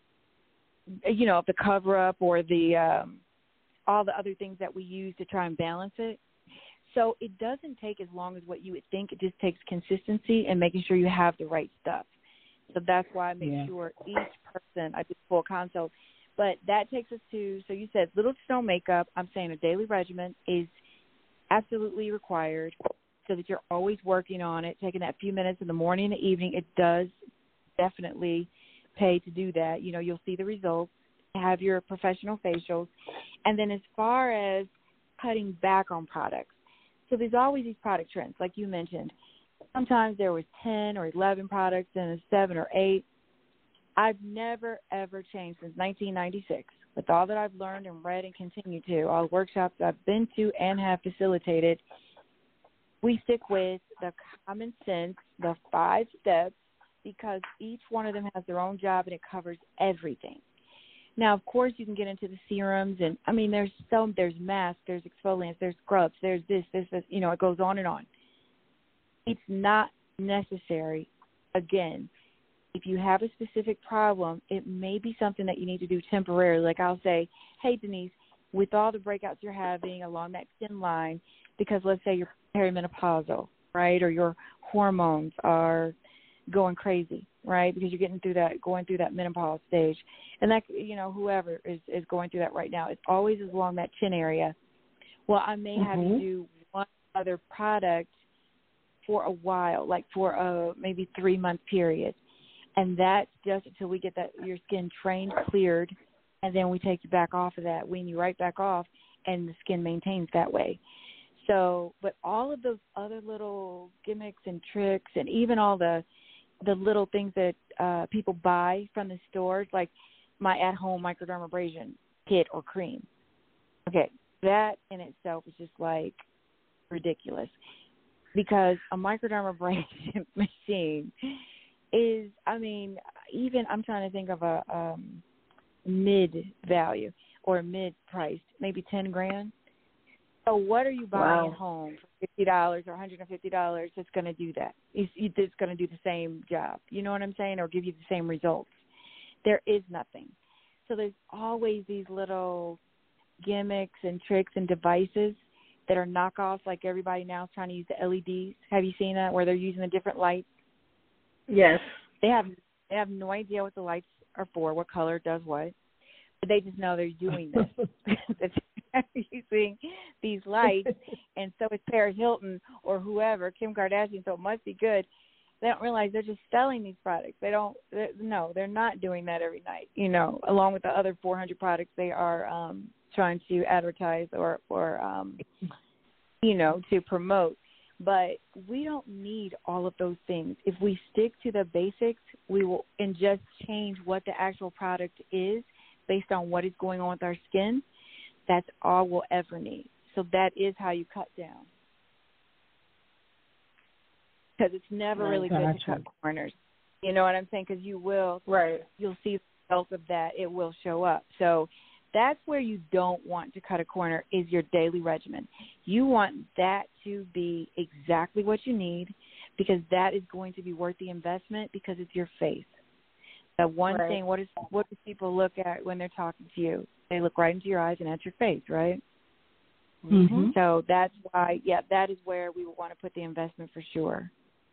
you know, the cover-up or the um, all the other things that we use to try and balance it. So it doesn't take as long as what you would think. It just takes consistency and making sure you have the right stuff. So that's why I make yeah. sure each person, I do full consult. But that takes us to, so you said little to no makeup. I'm saying a daily regimen is absolutely required so that you're always working on it, taking that few minutes in the morning and the evening. It does definitely pay to do that. You know, you'll see the results, have your professional facials. And then as far as cutting back on products, so there's always these product trends, like you mentioned. Sometimes there was ten or eleven products and a seven or eight. I've never, ever changed since nineteen ninety-six. With all that I've learned and read and continue to, all the workshops I've been to and have facilitated, we stick with the common sense, the five steps, because each one of them has their own job and it covers everything. Now, of course, you can get into the serums, and, I mean, there's so there's masks, there's exfoliants, there's scrubs, there's this, this, this, you know, it goes on and on. It's not necessary. Again, if you have a specific problem, it may be something that you need to do temporarily. Like I'll say, hey, Denise, with all the breakouts you're having along that skin line, because let's say you're perimenopausal, right, or your hormones are going crazy, right, because you're getting through that, going through that menopause stage. And that, you know, whoever is, is going through that right now, it always is along that chin area. Well, I may mm-hmm. have you do one other product for a while, like for a maybe three-month period. And that's just until we get that your skin trained, cleared, and then we take you back off of that, wean you right back off, and the skin maintains that way. So, but all of those other little gimmicks and tricks, and even all the the little things that uh, people buy from the stores, like my at-home microdermabrasion kit or cream. Okay, that in itself is just like ridiculous, because a microdermabrasion machine is, I mean, even I'm trying to think of a um, mid value or mid-priced, maybe ten grand. So what are you buying wow. at home for fifty dollars or one hundred fifty dollars that's going to do that? It's, it's going to do the same job. You know what I'm saying? Or give you the same results. There is nothing. So there's always these little gimmicks and tricks and devices that are knockoffs, like everybody now is trying to use the L E Ds. Have you seen that, where they're using the different lights? Yes. They have they have no idea what the lights are for, what color does what, but they just know they're doing this. They're using these lights, and so is Paris Hilton or whoever, Kim Kardashian, so it must be good. They don't realize they're just selling these products. They don't, they're, no, they're not doing that every night, you know, along with the other four hundred products they are um, trying to advertise or, or um, you know, to promote. But we don't need all of those things. If we stick to the basics, we will, and just change what the actual product is based on what is going on with our skin, that's all we'll ever need. So that is how you cut down. Because it's never I really gotcha. good to cut corners. You know what I'm saying? Because you will, right. you'll see the results of that. It will show up. So that's where you don't want to cut a corner, is your daily regimen. You want that to be exactly what you need, because that is going to be worth the investment, because it's your face. The one right. thing, what is what do people look at when they're talking to you? They look right into your eyes and at your face, right? Mm-hmm. So that's why, yeah, that is where we would want to put the investment for sure.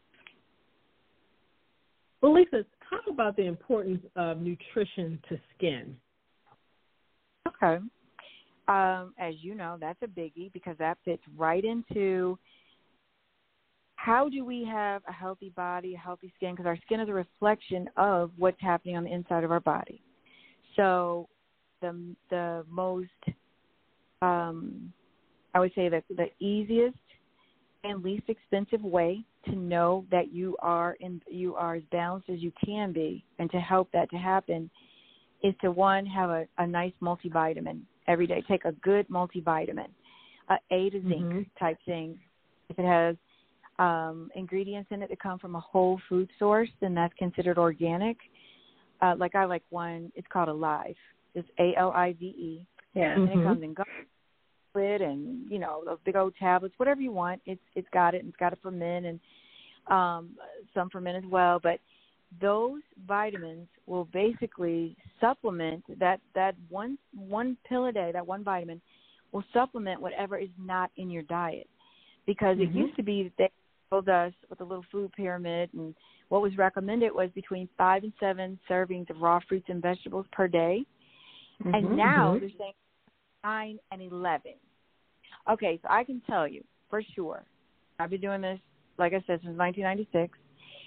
Well, Lisa, talk about the importance of nutrition to skin. Okay. Um, as you know, that's a biggie, because that fits right into how do we have a healthy body, a healthy skin, because our skin is a reflection of what's happening on the inside of our body. So the the most, um, I would say that the easiest and least expensive way to know that you are in, you are as balanced as you can be, and to help that to happen, is to, one, have a, a nice multivitamin every day. Take a good multivitamin, a A to zinc mm-hmm. type thing. If it has um, ingredients in it that come from a whole food source, then that's considered organic. Uh, like I like one, it's called Alive. It's A L I V E. Yeah. And mm-hmm. it comes in gummies and, you know, those big old tablets, whatever you want. It's It's got it, and it's got it for men and um, some for men as well. But those vitamins will basically supplement that, that one one pill a day, that one vitamin will supplement whatever is not in your diet. Because mm-hmm. it used to be that they told us with a little food pyramid, and what was recommended was between five and seven servings of raw fruits and vegetables per day. Mm-hmm. And now mm-hmm. they're saying nine and eleven. Okay, so I can tell you for sure, I've been doing this, like I said, since nineteen ninety-six.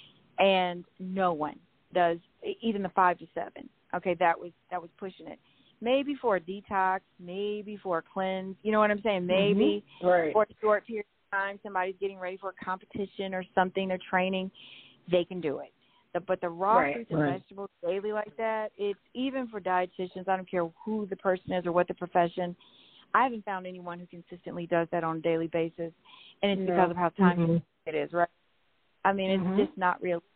And no one does even the five to seven. Okay, that was that was pushing it. maybe for a detox, maybe for a cleanse. You know what I'm saying? Maybe mm-hmm. right. for a short period of time, somebody's getting ready for a competition or something, they're training, they can do it. The, but the raw right, fruits and right. vegetables daily like that, it's even for dietitians. I don't care who the person is or what the profession. I haven't found anyone who consistently does that on a daily basis, and it's no. because of how time mm-hmm. it is, right? I mean, it's mm-hmm. just not real.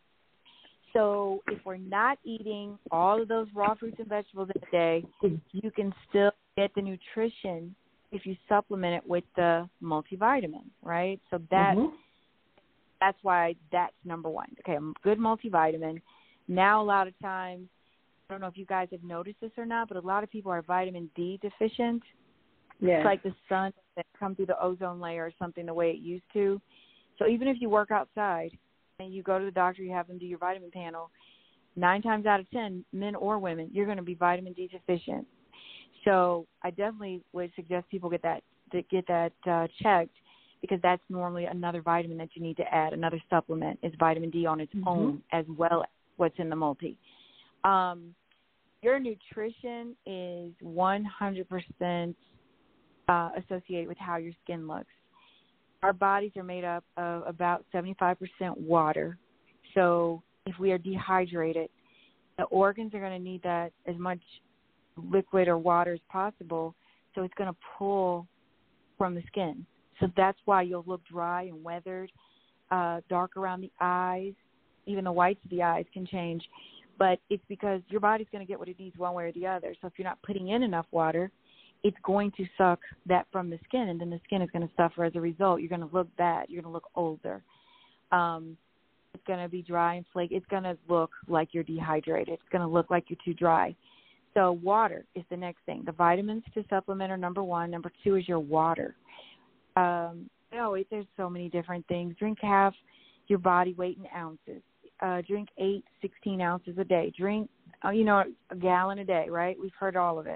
So if we're not eating all of those raw fruits and vegetables in a day, you can still get the nutrition if you supplement it with the multivitamin, right? So that mm-hmm. that's why that's number one. Okay, a good multivitamin. Now a lot of times, I don't know if you guys have noticed this or not, but a lot of people are vitamin D deficient. Yeah. It's like the sun that comes through the ozone layer or something the way it used to. So even if you work outside and you go to the doctor, you have them do your vitamin panel, nine times out of ten, men or women, you're going to be vitamin D deficient. So I definitely would suggest people get that to get that uh, checked, because that's normally another vitamin that you need to add. Another supplement is vitamin D on its mm-hmm. own, as well as what's in the multi. Um, your nutrition is one hundred percent uh, associated with how your skin looks. Our bodies are made up of about seventy-five percent water. So if we are dehydrated, the organs are going to need that as much liquid or water as possible. So it's going to pull from the skin. So that's why you'll look dry and weathered, uh, dark around the eyes. Even the whites of the eyes can change. But it's because your body's going to get what it needs one way or the other. So if you're not putting in enough water, it's going to suck that from the skin, and then the skin is going to suffer as a result. You're going to look bad. You're going to look older. Um, it's going to be dry and flaky. It's going to look like you're dehydrated. It's going to look like you're too dry. So water is the next thing. The vitamins to supplement are number one. Number two is your water. Um, oh, there's so many different things. Drink half your body weight in ounces. Uh, drink eight, sixteen ounces a day. Drink, uh, you know, a gallon a day, right? We've heard all of it.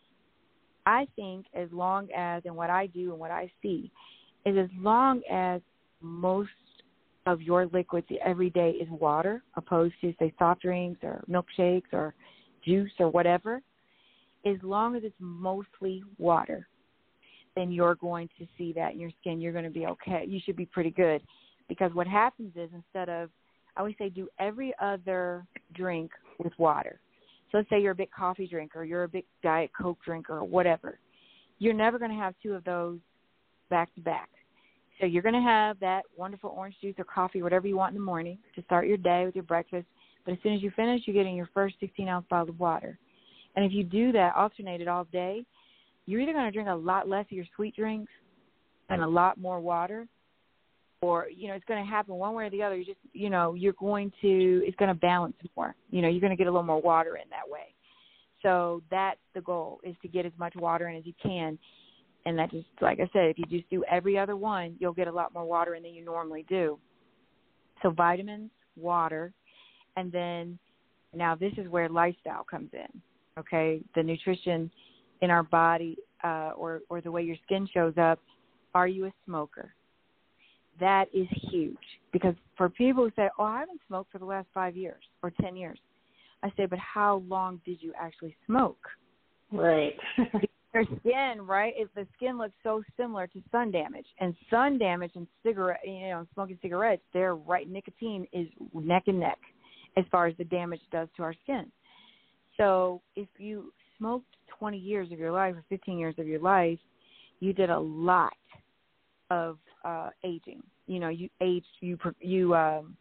I think as long as, and what I do and what I see, is as long as most of your liquids every day is water, opposed to, say, soft drinks or milkshakes or juice or whatever, as long as it's mostly water, then you're going to see that in your skin. You're going to be okay. You should be pretty good, because what happens is, instead of, I always say, do every other drink with water. So let's say you're a big coffee drinker, you're a big Diet Coke drinker, or whatever. You're never going to have two of those back to back. So you're going to have that wonderful orange juice or coffee, whatever you want in the morning to start your day with your breakfast. But as soon as you finish, you're getting your first sixteen-ounce bottle of water. And if you do that, alternate it all day, you're either going to drink a lot less of your sweet drinks and a lot more water, or, you know, it's going to happen one way or the other. You just, you know, you're going to, it's going to balance more. You know, you're going to get a little more water in that way. So that's the goal, is to get as much water in as you can. And that just, like I said, if you just do every other one, you'll get a lot more water in than you normally do. So vitamins, water, and then now this is where lifestyle comes in, okay? The nutrition in our body, uh, or, or the way your skin shows up. Are you a smoker? That is huge, because for people who say, oh, I haven't smoked for the last five years or ten years, I say, but how long did you actually smoke? Right. Your skin, right? If the skin looks so similar to sun damage, and sun damage and cigarette, you know, smoking cigarettes, they're right. Nicotine is neck and neck as far as the damage it does to our skin. So if you smoked twenty years of your life or fifteen years of your life, you did a lot of uh, aging. You know, you aged, you you um,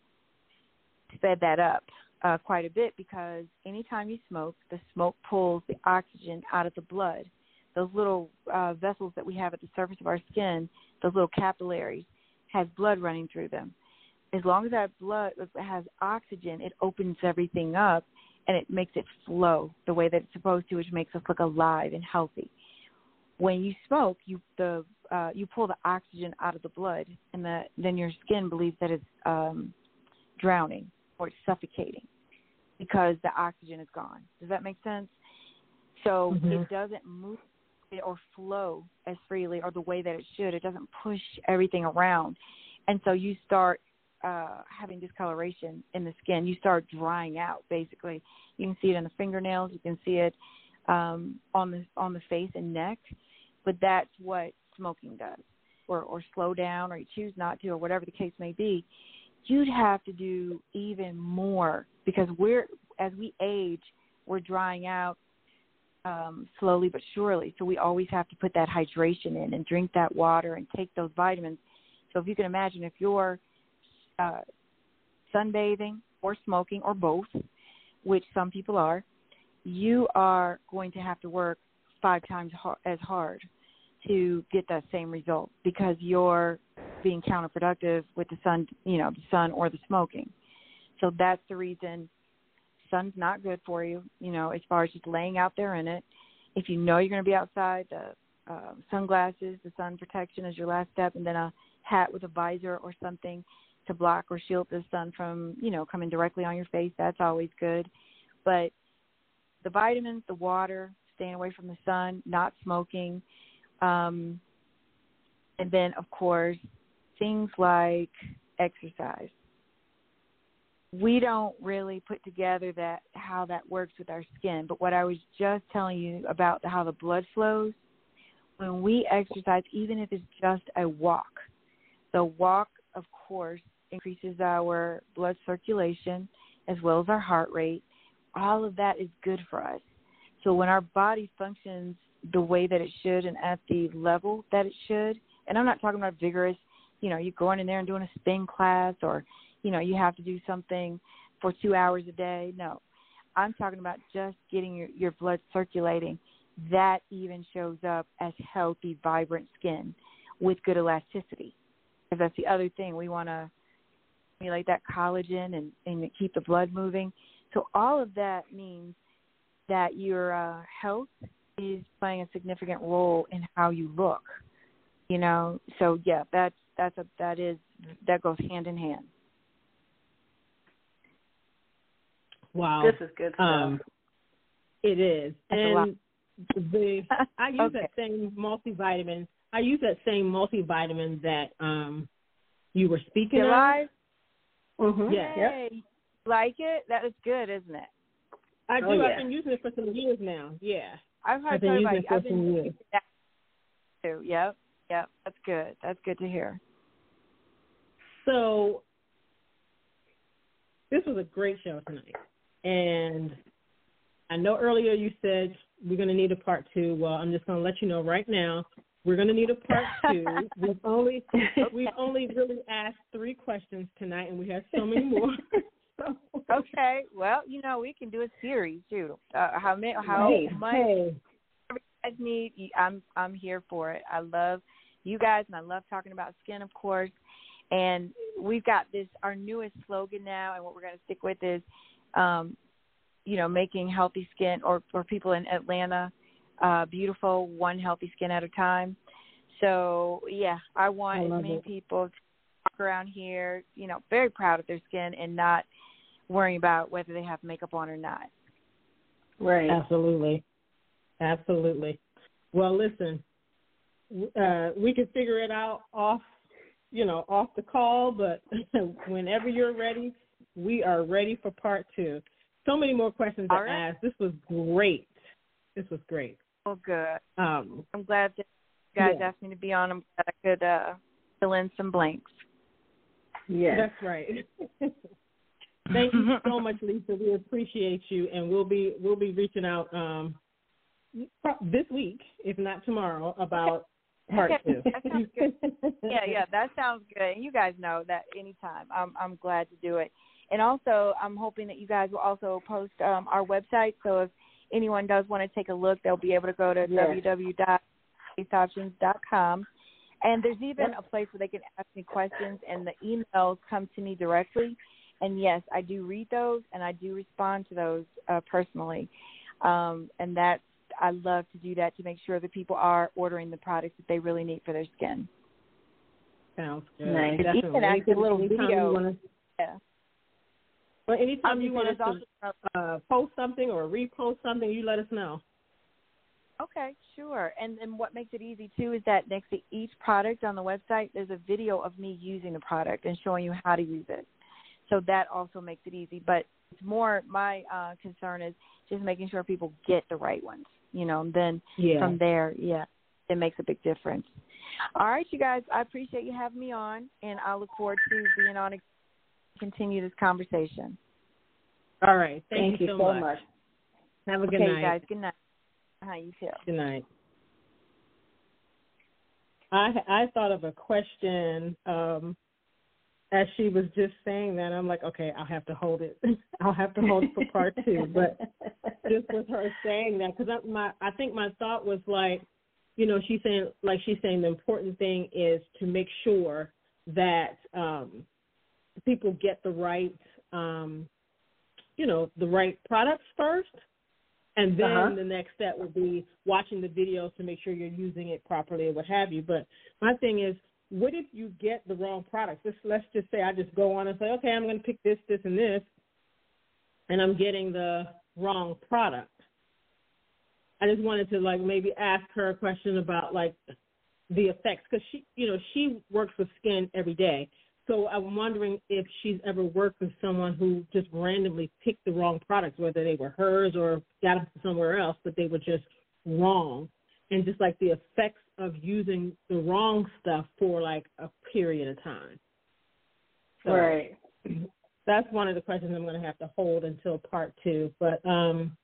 sped that up uh, quite a bit, because anytime you smoke, the smoke pulls the oxygen out of the blood. Those little uh, vessels that we have at the surface of our skin, those little capillaries, has blood running through them. As long as that blood has oxygen, it opens everything up and it makes it flow the way that it's supposed to, which makes us look alive and healthy. When you smoke, you the uh, you pull the oxygen out of the blood, and the, then your skin believes that it's um, drowning or it's suffocating because the oxygen is gone. Does that make sense? So mm-hmm. it doesn't move or flow as freely or the way that it should. It doesn't push everything around. And so you start uh, having discoloration in the skin. You start drying out, basically. You can see it in the fingernails. You can see it um, on the on the face and neck, but that's what smoking does, or, or slow down, or you choose not to, or whatever the case may be. You'd have to do even more because we're as we age, we're drying out um, slowly but surely. So we always have to put that hydration in and drink that water and take those vitamins. So if you can imagine, if you're uh, sunbathing or smoking or both, which some people are, you are going to have to work five times har- as hard to get that same result because you're being counterproductive with the sun, you know, the sun or the smoking. So that's the reason sun's not good for you, you know, as far as just laying out there in it. If you know you're going to be outside, the uh, sunglasses, the sun protection is your last step, and then a hat with a visor or something to block or shield the sun from, you know, coming directly on your face. That's always good. But the vitamins, the water, staying away from the sun, not smoking, um, and then, of course, things like exercise. We don't really put together that how that works with our skin, but what I was just telling you about the, how the blood flows, when we exercise, even if it's just a walk, the walk, of course, increases our blood circulation as well as our heart rate. All of that is good for us. So when our body functions the way that it should and at the level that it should, and I'm not talking about vigorous, you know, you going in there and doing a spin class or, you know, you have to do something for two hours a day. No, I'm talking about just getting your, your blood circulating. That even shows up as healthy, vibrant skin with good elasticity. Because that's the other thing. We want to stimulate that collagen and, and keep the blood moving. So all of that means that your uh, health is playing a significant role in how you look. You know, so yeah, that's that's a that is that goes hand in hand. Wow, this is good stuff. Um, it is, That's and the I use Okay. that same multivitamin. I use that same multivitamin that um you were speaking Did of. I? Mm-hmm. Yeah. Yep. Hey, like it? That is good, isn't it? I do. Oh, yeah. I've been using it for some years now. Yeah, I've heard I've been talking using about it for I've been some years. using that too. Yep, yep. That's good. That's good to hear. So this was a great show tonight, and I know earlier you said we're going to need a part two. Well, I'm just going to let you know right now we're going to need a part two. we've only we've only really asked three questions tonight, and we have so many more. so, Okay. Well, you know, we can do a series too. Uh, how many? How hey, much hey. you guys need? I'm I'm here for it. I love you guys, and I love talking about skin, of course. And we've got this our newest slogan now, and what we're going to stick with is, um, you know, making healthy skin, or for people in Atlanta, uh, beautiful, one healthy skin at a time. So yeah, I want I as love many it. people to walk around here, you know, very proud of their skin and not worrying about whether they have makeup on or not. Right. Absolutely. Absolutely. Well, listen, uh, we can figure it out off, you know, off the call, but whenever you're ready, we are ready for part two. So many more questions to All right. ask. This was great. This was great. Oh, good. Um, I'm glad that you guys Yeah. asked me to be on. I'm glad I could uh, fill in some blanks. Yes. That's right. Thank you so much, Lisa. We appreciate you, and we'll be we'll be reaching out um, this week, if not tomorrow, about part Okay, two. that sounds good. Yeah, yeah, that sounds good. And you guys know that anytime. I'm I'm glad to do it. And also, I'm hoping that you guys will also post um, our website. So if anyone does want to take a look, they'll be able to go to Yes. w w w dot face options dot com. And there's even a place where they can ask me questions, and the emails come to me directly. And, yes, I do read those, and I do respond to those uh, personally. Um, and that's, I love to do that to make sure that people are ordering the products that they really need for their skin. Sounds good. Nice. Definitely. Even actually a little Anytime you video. wanna- Yeah. Well, anytime Um, you want us there's to also- uh, post something or repost something, you let us know. Okay, sure. And and what makes it easy, too, is that next to each product on the website, there's a video of me using the product and showing you how to use it. So that also makes it easy. But it's more my uh, concern is just making sure people get the right ones, you know, and then yeah. from there, yeah, it makes a big difference. All right, you guys, I appreciate you having me on, and I look forward to being on to continue this conversation. All right. Thank, Thank you, you so, so much. much. Have a good okay, night. guys. Good night. Hi, you too. Good night. I I thought of a question um, as she was just saying that. I'm like, okay, I'll have to hold it. I'll have to hold it for part two. But just with her saying that, because I, my I think my thought was like, you know, she's saying like she's saying the important thing is to make sure that um, people get the right, um, you know, the right products first. And then uh-huh. the next step would be watching the videos to make sure you're using it properly or what have you. But my thing is, what if you get the wrong products? Let's, let's just say I just go on and say, okay, I'm going to pick this, this, and this, and I'm getting the wrong product. I just wanted to, like, maybe ask her a question about, like, the effects, because she, you know, she works with skin every day. So I'm wondering if she's ever worked with someone who just randomly picked the wrong products, whether they were hers or got them from somewhere else, but they were just wrong. And just like the effects of using the wrong stuff for like a period of time. So right. That's one of the questions I'm going to have to hold until part two. But um,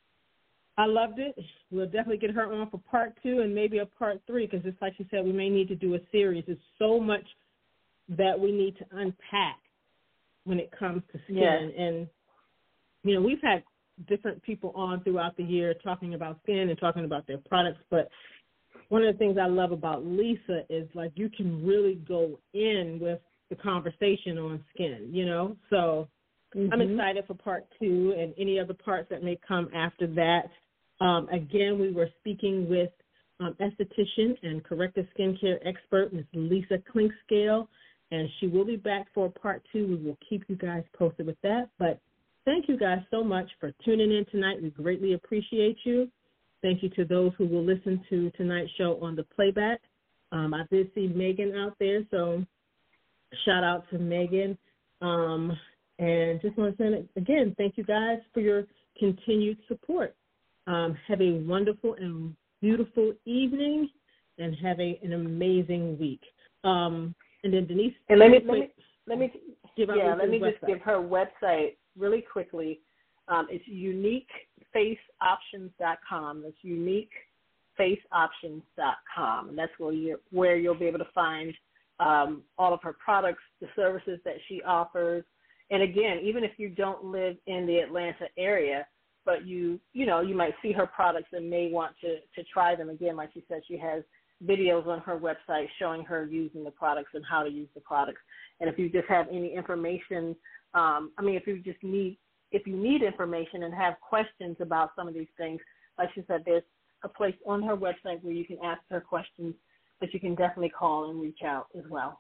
I loved it. We'll definitely get her on for part two and maybe a part three, because just like she said, we may need to do a series. There's so much that we need to unpack when it comes to skin. Yeah. And, you know, we've had different people on throughout the year talking about skin and talking about their products, but one of the things I love about Lisa is, like, you can really go in with the conversation on skin, you know? So mm-hmm. I'm excited for part two and any other parts that may come after that. Um, again, we were speaking with um, esthetician and corrective skincare expert, Miz Lisa Clinkscale, and she will be back for part two. We will keep you guys posted with that. But thank you guys so much for tuning in tonight. We greatly appreciate you. Thank you to those who will listen to tonight's show on the playback. Um, I did see Megan out there, so shout out to Megan. Um, and just want to say, again, thank you guys for your continued support. Um, have a wonderful and beautiful evening, and have a, an amazing week. Um, and then Denise, and let me quick, let me let me give yeah let me website. just give her website really quickly. Um, it's unique face options dot com. That's unique face options dot com, and that's where you where you'll be able to find um, all of her products, the services that she offers. And again, even if you don't live in the Atlanta area, but you, you know, you might see her products and may want to, to try them. Again, like she said, she has videos on her website showing her using the products and how to use the products. And if you just have any information, um, I mean, if you just need, if you need information and have questions about some of these things, like she said, there's a place on her website where you can ask her questions, but you can definitely call and reach out as well.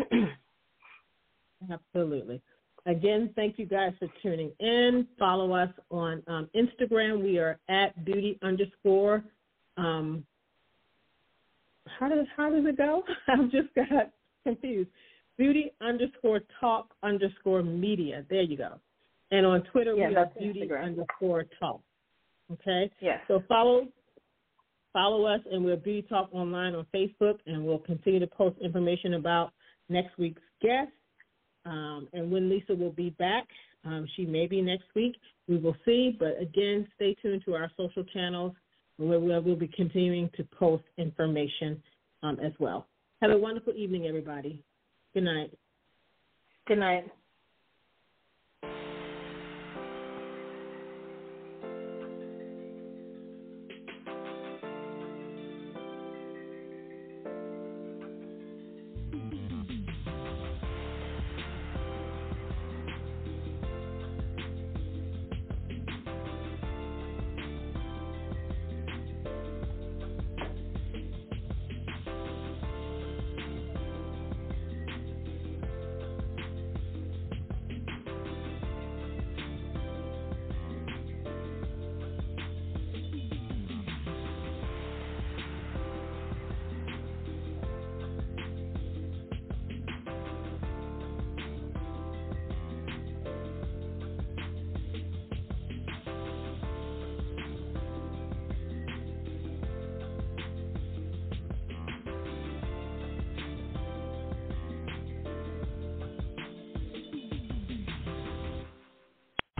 Absolutely. Again, thank you guys for tuning in. Follow us on um, Instagram. We are at beauty underscore. Um, how does how does it go? I've just got confused. Beauty underscore talk underscore media. There you go. And on Twitter, yeah, we are beauty Instagram. underscore talk. Okay. Yes. So follow follow us, and we're Beauty Talk Online on Facebook, and we'll continue to post information about next week's guest. Um, and when Lisa will be back, um, she may be next week. We will see. But, again, stay tuned to our social channels where we'll be continuing to post information um, as well. Have a wonderful evening, everybody. Good night. Good night.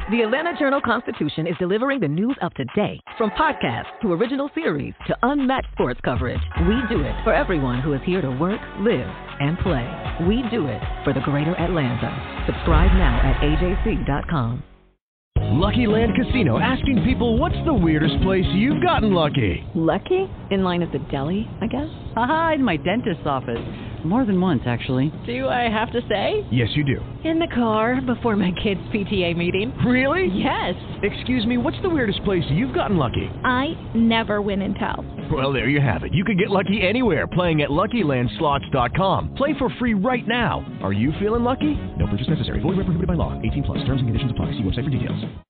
The Atlanta Journal-Constitution is delivering the news of today. From podcasts to original series to unmatched sports coverage, we do it for everyone who is here to work, live, and play. We do it for the greater Atlanta. Subscribe now at A J C dot com. Lucky Land Casino, asking people, what's the weirdest place you've gotten lucky? Lucky? In line at the deli, I guess? Aha, in my dentist's office. More than once, actually. Do I have to say? Yes, you do. In the car before my kids' P T A meeting. Really? Yes. Excuse me, what's the weirdest place you've gotten lucky? I never win and tell. Well, there you have it. You can get lucky anywhere, playing at Lucky Land Slots dot com. Play for free right now. Are you feeling lucky? No purchase necessary. Void where prohibited by law. eighteen plus. Terms and conditions apply. See website for details.